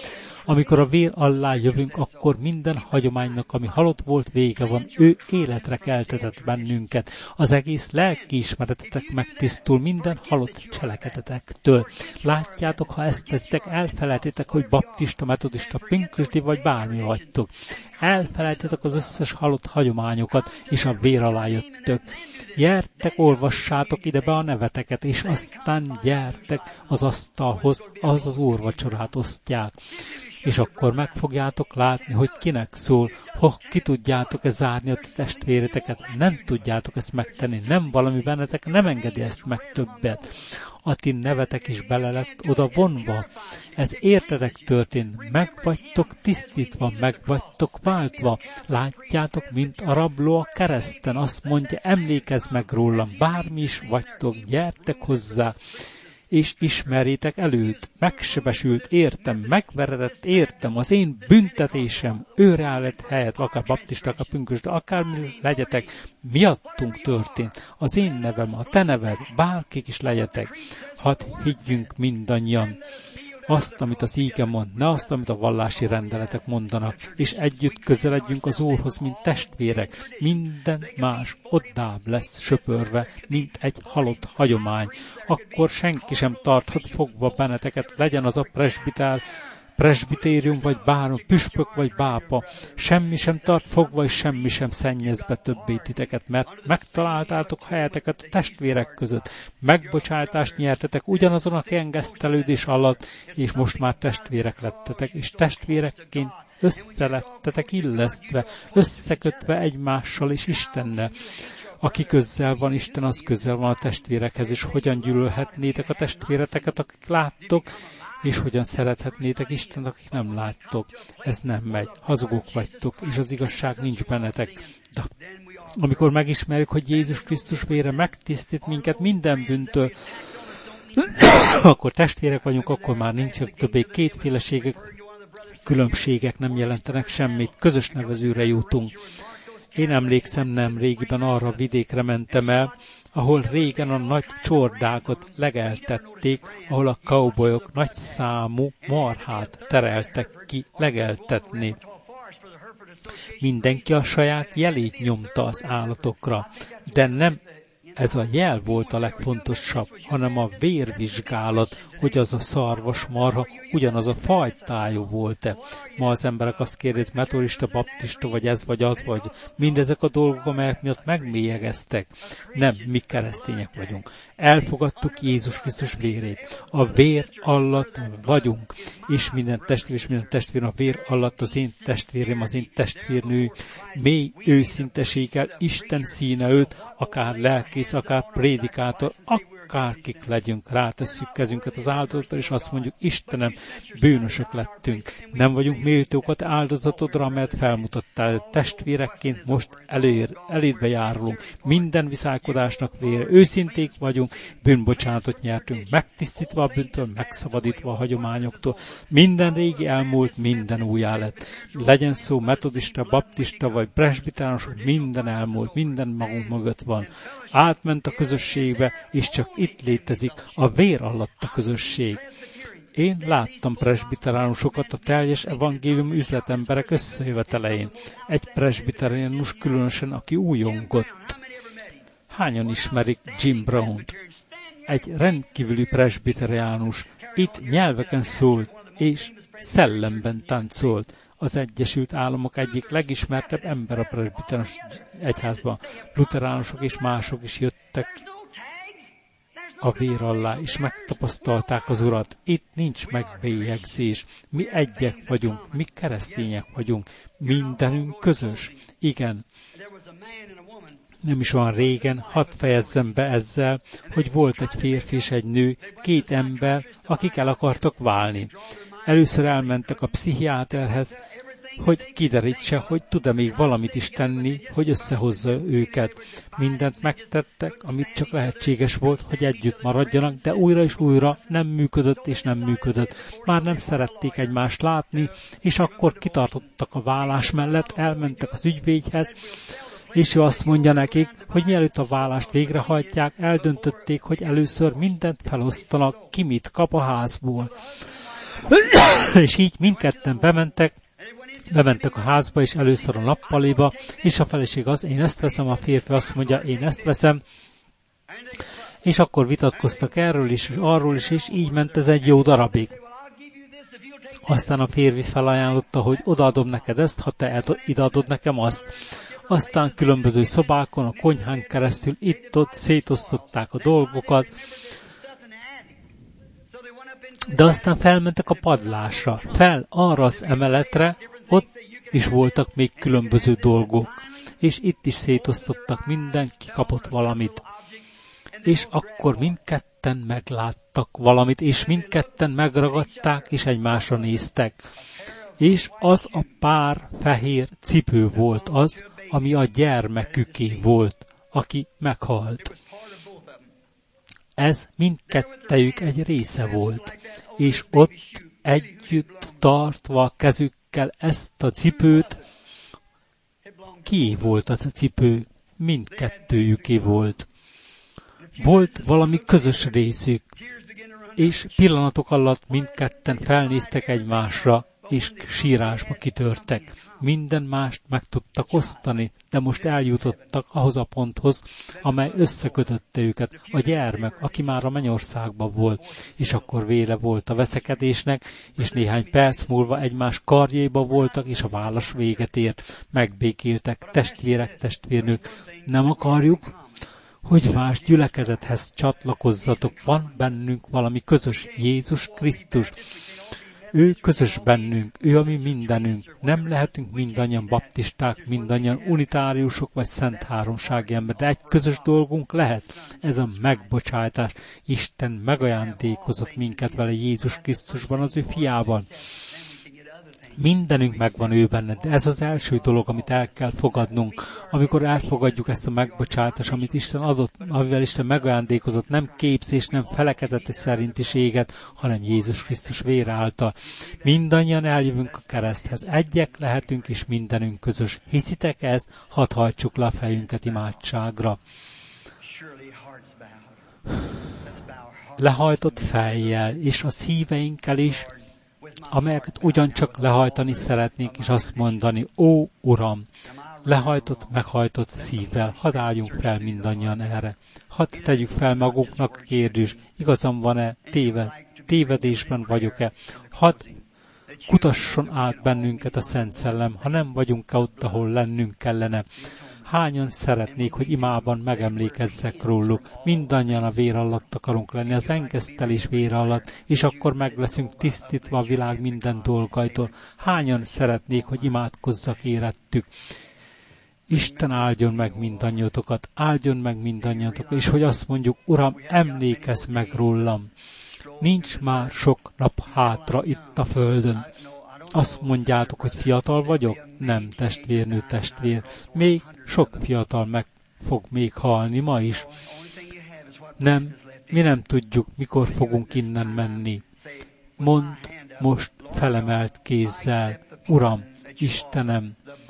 Amikor a vér alá jövünk, akkor minden hagyománynak, ami halott volt, vége van. Ő életre keltetett bennünket. Az egész lelkiismeretetek megtisztul minden halott cselekedetektől. Látjátok, ha ezt teszitek, elfelejtitek, hogy baptista, metodista, pünkösdi vagy bármi vagytok. Elfelejtitek az összes halott hagyományokat, és a vér alá jöttök. Gyertek, olvassátok ide be a neveteket, és aztán gyertek az asztalhoz, ahhoz az úrvacsorát osztják. És akkor meg fogjátok látni, hogy kinek szól, ki tudjátok-e zárni a testvéreteket, nem tudjátok ezt megtenni, nem valami bennetek nem engedi ezt meg többet. A ti nevetek is bele lett oda vonva. Ez értetek történt, meg vagytok tisztítva, meg vagytok váltva. Látjátok, mint a rabló a kereszten, azt mondja, emlékezz meg rólam, bármi is vagytok, gyertek hozzá, és ismerjétek előtt, megsebesült értem, megveredett értem, az én büntetésem, őre lett helyet, akár baptista, akár pünkösd, akármi legyetek, miattunk történt, az én nevem, a te neved, bárkik is legyetek, hadd higgyünk mindannyian azt, amit az íge mond, ne azt, amit a vallási rendeletek mondanak, és együtt közeledjünk az Úrhoz, mint testvérek. Minden más oddább lesz söpörve, mint egy halott hagyomány. Akkor senki sem tarthat fogva benneteket, legyen az a presbitérium, vagy bármi, püspök, vagy bápa. Semmi sem tart fogva, és semmi sem szennyez be többé titeket, mert megtaláltátok helyeteket a testvérek között. Megbocsátást nyertetek ugyanazon a kiengesztelődés alatt, és most már testvérek lettetek, és testvérekként összelettetek illesztve, összekötve egymással és Istennel. Aki közel van, Isten az közel van a testvérekhez, és hogyan gyűlölhetnétek a testvéreteket, akik láttok, és hogyan szerethetnétek Istent, akik nem láttok. Ez nem megy. Hazugok vagytok, és az igazság nincs bennetek. De amikor megismerjük, hogy Jézus Krisztus vére megtisztít minket minden bűntől, akkor testvérek vagyunk, akkor már nincsenek többé kétféleségek, különbségek nem jelentenek semmit, közös nevezőre jutunk. Én emlékszem, nem régiben arra a vidékre mentem el, ahol régen a nagy csordákat legeltették, ahol a cowboyok nagy számú marhát tereltek ki legeltetni. Mindenki a saját jelét nyomta az állatokra, de nem ez a jel volt a legfontosabb, hanem a vérvizsgálat, hogy az a szarvasmarha ugyanaz a fajtájú volt-e. Ma az emberek azt kérdezik, metodista, baptista, vagy ez, vagy az, vagy mindezek a dolgok, amelyek miatt megmélyegeztek. Nem, mi keresztények vagyunk. Elfogadtuk Jézus Krisztus vérét. A vér alatt vagyunk, és minden testvér a vér alatt az én testvérem, az én testvérnő mély őszinteséggel, Isten színe előtt, akár lelkész, akár prédikátor, akárkik legyünk, rátesszük kezünket az áldozatra, és azt mondjuk, Istenem, bűnösök lettünk. Nem vagyunk méltók a te áldozatodra, amelyet felmutattál. Testvérekként most elédbe járulunk. Minden viszálykodásnak vére. Őszinték vagyunk, bűnbocsánatot nyertünk, megtisztítva a bűntől, megszabadítva a hagyományoktól. Minden régi elmúlt, minden újjá lett. Legyen szó metodista, baptista vagy presbitánus, minden elmúlt, minden magunk mögött van. Átment a közösségbe, és csak itt létezik a vér alatt a közösség. Én láttam presbiteránusokat a teljes evangélium üzletemberek összejövetelein. Egy presbiteránus különösen, aki újongott. Hányan ismerik Jim Brown-t? Egy rendkívüli presbiteránus. Itt nyelveken szólt, és szellemben táncolt. Az Egyesült Államok egyik legismertebb ember a presbiteránus egyházban. Luteránusok és mások is jöttek a vér alá, és megtapasztalták az Urat. Itt nincs megbélyegzés. Mi egyek vagyunk, mi keresztények vagyunk. Mindenünk közös. Igen. Nem is olyan régen, hadd fejezzem be ezzel, hogy volt egy férfi és egy nő, két ember, akik el akartak válni. Először elmentek a pszichiáterhez, hogy kiderítse, hogy tud-e még valamit is tenni, hogy összehozza őket. Mindent megtettek, amit csak lehetséges volt, hogy együtt maradjanak, de újra és újra nem működött és nem működött. Már nem szerették egymást látni, és akkor kitartottak a válás mellett, elmentek az ügyvédhez, és ő azt mondja nekik, hogy mielőtt a válást végrehajtják, eldöntötték, hogy először mindent felosztanak, ki mit kap a házból. És így mindketten bementek a házba, és először a nappaliba, és a feleség az, én ezt veszem, a férfi azt mondja, én ezt veszem, és akkor vitatkoztak erről is, és arról is, és így ment ez egy jó darabig. Aztán a férfi felajánlotta, hogy odaadom neked ezt, ha te ideadod nekem azt. Aztán különböző szobákon, a konyhán keresztül itt-ott szétosztották a dolgokat, de aztán felmentek a padlásra, fel arra az emeletre, ott is voltak még különböző dolgok, és itt is szétosztottak, mindenki kapott valamit. És akkor mindketten megláttak valamit, és mindketten megragadták, és egymásra néztek. És az a pár fehér cipő volt az, ami a gyermeküké volt, aki meghalt. Ez mindkettejük egy része volt, és ott együtt tartva a kezükkel ezt a cipőt, kié volt az a cipő? Mindkettőjüké volt. Volt valami közös részük, és pillanatok alatt mindketten felnéztek egymásra, és sírásba kitörtek. Minden mást meg tudtak osztani, de most eljutottak ahhoz a ponthoz, amely összekötötte őket, a gyermek, aki már a mennyországban volt, és akkor vége volt a veszekedésnek, és néhány perc múlva egymás karjaiba voltak, és a válasz véget ért. Megbékéltek, testvérek, testvérnők. Nem akarjuk, hogy más gyülekezethez csatlakozzatok. Van bennünk valami közös, Jézus Krisztus. Ő közös bennünk, ő a mi mindenünk. Nem lehetünk mindannyian baptisták, mindannyian unitáriusok vagy szent háromsági ember, de egy közös dolgunk lehet. Ez a megbocsátás. Isten megajándékozott minket vele Jézus Krisztusban, az ő fiában. Mindenünk megvan ő benne, de ez az első dolog, amit el kell fogadnunk. Amikor elfogadjuk ezt a megbocsátást, amit Isten adott, amivel Isten megajándékozott, nem képzés, nem felekezete szerintiséget, hanem Jézus Krisztus vére által. Mindannyian eljövünk a kereszthez, egyek lehetünk, és mindenünk közös. Hiszitek ezt? Hadd hajtsuk le a fejünket imádságra. Lehajtott fejjel, és a szíveinkkel is, amelyeket ugyancsak lehajtani szeretnénk, és azt mondani, ó, Uram, lehajtott, meghajtott szívvel, hadd álljunk fel mindannyian erre. Hadd tegyük fel magunknak a kérdés, igazam van-e, tévedésben vagyok-e? Hadd kutasson át bennünket a Szent Szellem, ha nem vagyunk-e ott, ahol lennünk kellene. Hányan szeretnék, hogy imában megemlékezzek róluk. Mindannyian a vér alatt akarunk lenni, az engesztelés vér alatt, és akkor meg leszünk tisztítva a világ minden dolgaitól. Hányan szeretnék, hogy imádkozzak érettük. Isten áldjon meg mindannyiatokat, áldjon meg mindannyiatokat, és hogy azt mondjuk, Uram, emlékezz meg rólam. Nincs már sok nap hátra itt a földön. Azt mondjátok, hogy fiatal vagyok? Nem, testvérnő, testvér. Még sok fiatal meg fog még halni ma is. Nem, mi nem tudjuk, mikor fogunk innen menni. Mondd most felemelt kézzel, Uram, Istenem,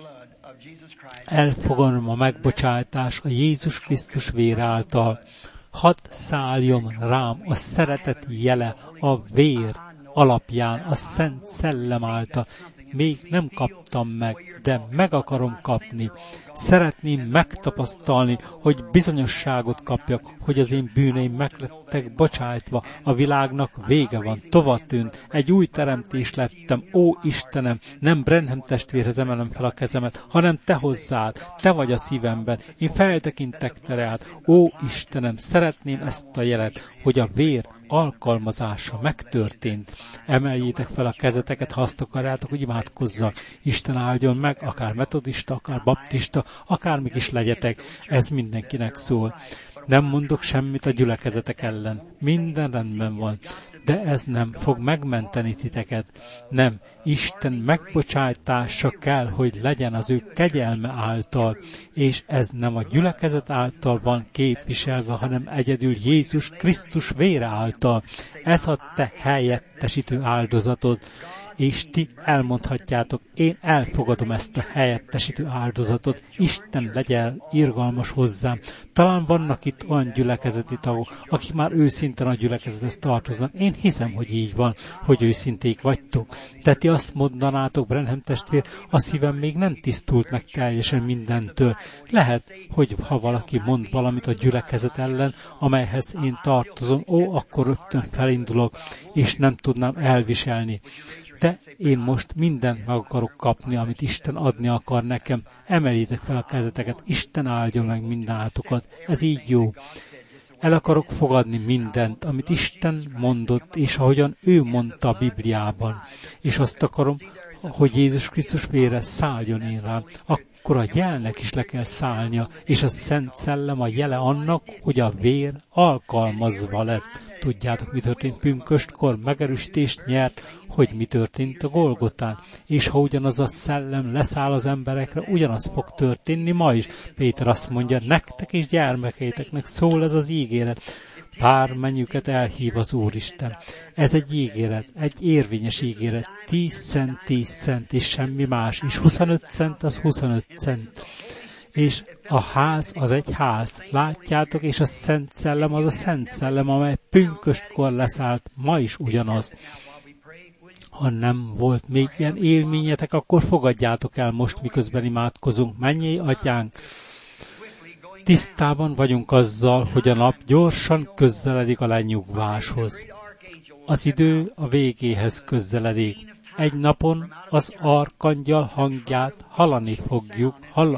elfogadom a megbocsátást a Jézus Krisztus vér által. Hadd szálljon rám a szeretet jele, a vér alapján, a Szent Szellem által. Még nem kaptam meg, de meg akarom kapni. Szeretném megtapasztalni, hogy bizonyosságot kapjak, hogy az én bűneim meglettek bocsájtva, a világnak vége van, tovatűnt, egy új teremtés lettem, ó Istenem, nem Branham testvérhez emelem fel a kezemet, hanem te hozzád, te vagy a szívemben, én feltekintek te rád, ó Istenem, szeretném ezt a jelet, hogy a vér alkalmazása megtörtént. Emeljétek fel a kezeteket, ha azt akarjátok, hogy imádkozzak. Isten áldjon meg, akár metodista, akár baptista, akármik is legyetek. Ez mindenkinek szól. Nem mondok semmit a gyülekezetek ellen. Minden rendben van. De ez nem fog megmenteni titeket. Nem. Isten megbocsátása kell, hogy legyen az ő kegyelme által. És ez nem a gyülekezet által van képviselve, hanem egyedül Jézus Krisztus vére által. Ez a te helyettesítő áldozatod. és ti elmondhatjátok, én elfogadom ezt a helyettesítő áldozatot, Isten legyen irgalmas hozzám. Talán vannak itt olyan gyülekezeti tagok, akik már őszintén a gyülekezethez tartoznak. Én hiszem, hogy így van, hogy őszinték vagytok. De ti azt mondanátok, Branham testvér, a szívem még nem tisztult meg teljesen mindentől. Lehet, hogy ha valaki mond valamit a gyülekezet ellen, amelyhez én tartozom, akkor rögtön felindulok, és nem tudnám elviselni. De én most mindent meg akarok kapni, amit Isten adni akar nekem. Emeljétek fel a kezeteket, Isten áldjon meg mindenátokat. Ez így jó. El akarok fogadni mindent, amit Isten mondott, és ahogyan ő mondta a Bibliában. És azt akarom, hogy Jézus Krisztus vére szálljon én rám. Akkor a jelnek is le kell szállnia, és a Szent Szellem a jele annak, hogy a vér alkalmazva lett. Tudjátok, mi történt pünköstkor? Megerősítést nyert, hogy mi történt a Golgotán. És ha ugyanaz a szellem leszáll az emberekre, ugyanaz fog történni ma is. Péter azt mondja, nektek és gyermekeiteknek szól ez az ígéret. Bármennyüket elhív az Úristen. Ez egy ígéret, egy érvényes ígéret. 10 cent, és semmi más. És 25 cent, az 25 cent. És a ház az egy ház. Látjátok, és a Szent Szellem az a Szent Szellem, amely pünköstkor leszállt, ma is ugyanaz. Ha nem volt még ilyen élményetek, akkor fogadjátok el most, miközben imádkozunk. Mennyei Atyánk, tisztában vagyunk azzal, hogy a nap gyorsan közeledik a lenyugváshoz. Az idő a végéhez közeledik. Egy napon az arkangyal hangját hallani fogjuk,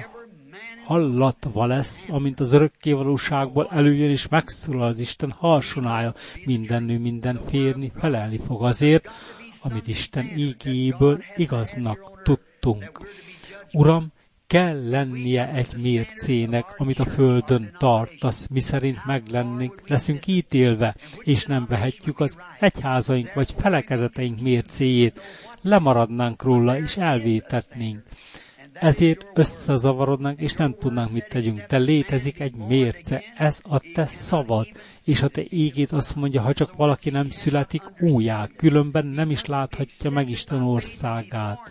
hallatva lesz, amint az örökkévalóságból előjön és megszólal az Isten harsonája. Minden nő, minden férni felelni fog azért, amit Isten ígéjéből igaznak tudtunk. Uram, kell lennie egy mércének, amit a földön tartasz, miszerint leszünk ítélve, és nem vehetjük az egyházaink vagy felekezeteink mércéjét, lemaradnánk róla és elvétetnénk. Ezért összezavarodnánk, és nem tudnánk, mit tegyünk. De létezik egy mérce, ez a te szavad, és a te ígéd azt mondja, ha csak valaki nem születik újjá, különben nem is láthatja meg Isten országát.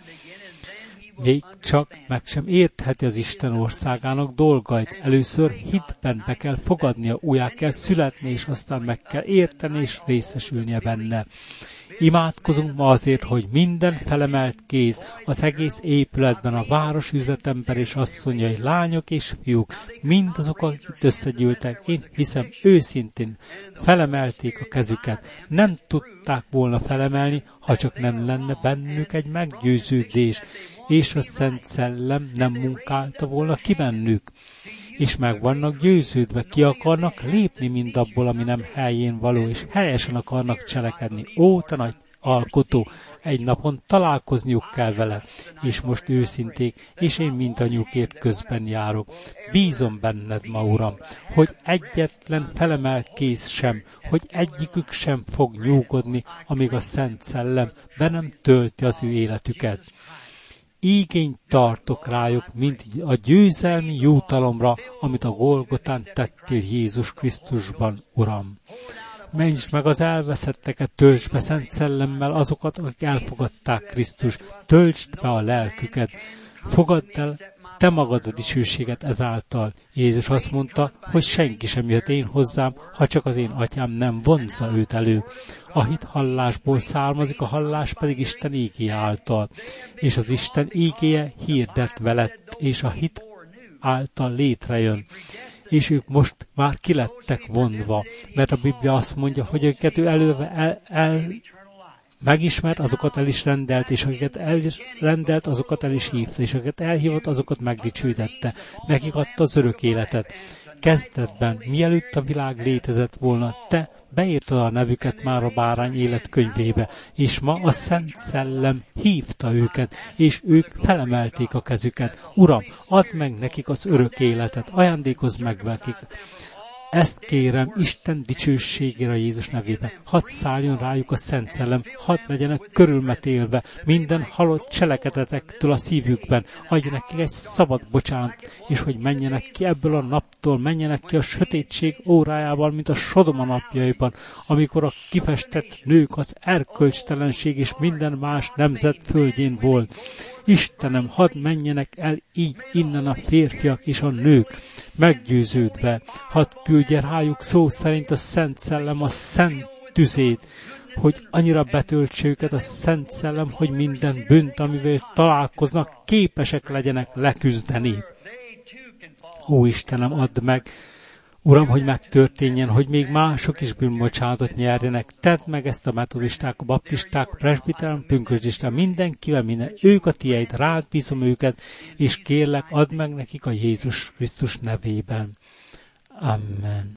Még csak meg sem értheti az Isten országának dolgait. Először hitben be kell fogadnia, újjá kell születni, és aztán meg kell érteni, és részesülnie benne. Imádkozunk ma azért, hogy minden felemelt kéz az egész épületben, a város üzletember és asszonyai, lányok és fiúk, mindazok, akik itt összegyűltek, én hiszem őszintén felemelték a kezüket. Nem tudták volna felemelni, ha csak nem lenne bennük egy meggyőződés, és a Szent Szellem nem munkálta volna ki bennük. És meg vannak győződve, ki akarnak lépni mindabból, ami nem helyén való, és helyesen akarnak cselekedni. Ó, te nagy alkotó, egy napon találkozniuk kell vele, és most őszinték, és én mindannyiukért közben járok. Bízom benned ma, Uram, hogy egyetlen felemelt kéz sem, hogy egyikük sem fog nyugodni, amíg a Szent Szellem be nem tölti az ő életüket. Igényt tartok rájuk, mint a győzelmi jutalomra, amit a Golgotán tettél Jézus Krisztusban, Uram. Mentsd meg az elveszetteket, töltsd be Szent Szellemmel azokat, akik elfogadták Krisztus, töltsd be a lelküket, fogadd el te magad a dicsőséget ezáltal. Jézus azt mondta, hogy senki sem jöhet én hozzám, ha csak az én atyám nem vonzza őt elő. A hit hallásból származik, a hallás pedig Isten ígéje által. És az Isten ígéje hirdetve lett, és a hit által létrejön. És ők most már kilettek vonva, mert a Biblia azt mondja, hogy őket ő előve megismert, azokat el is rendelt, és akiket elrendelt, azokat el is hívta, és akiket elhívott, azokat megdicsőítette. Nekik adta az örök életet. Kezdetben, mielőtt a világ létezett volna, te beírtad a nevüket már a bárány életkönyvébe, és ma a Szent Szellem hívta őket, és ők felemelték a kezüket. Uram, add meg nekik az örök életet, ajándékozz meg nekik Ezt kérem Isten dicsőségére a Jézus nevében. Hadd szálljon rájuk a Szent Szellem, hadd legyenek körülmetélve minden halott cselekedetektől a szívükben. Adj nekik egy szabad bocsánat, és hogy menjenek ki ebből a naptól, menjenek ki a sötétség órájával, mint a Sodoma napjaiban, amikor a kifestett nők az erkölcstelenség és minden más nemzet földjén volt. Istenem, hadd menjenek el így innen a férfiak és a nők, meggyőződve, hadd küldje rájuk szó szerint a Szent Szellem a szent tüzét, hogy annyira betöltse őket a Szent Szellem, hogy minden bűnt, amivel találkoznak, képesek legyenek leküzdeni. Ó Istenem, add meg, Uram, hogy megtörténjen, hogy még mások is bűnbocsánatot nyerjenek. Tedd meg ezt a metodisták, a baptisták, a presbiterem, pünkösdisták, mindenkivel, minden. Ők a tiéd, rád bízom őket, és kérlek, add meg nekik a Jézus Krisztus nevében. Amen.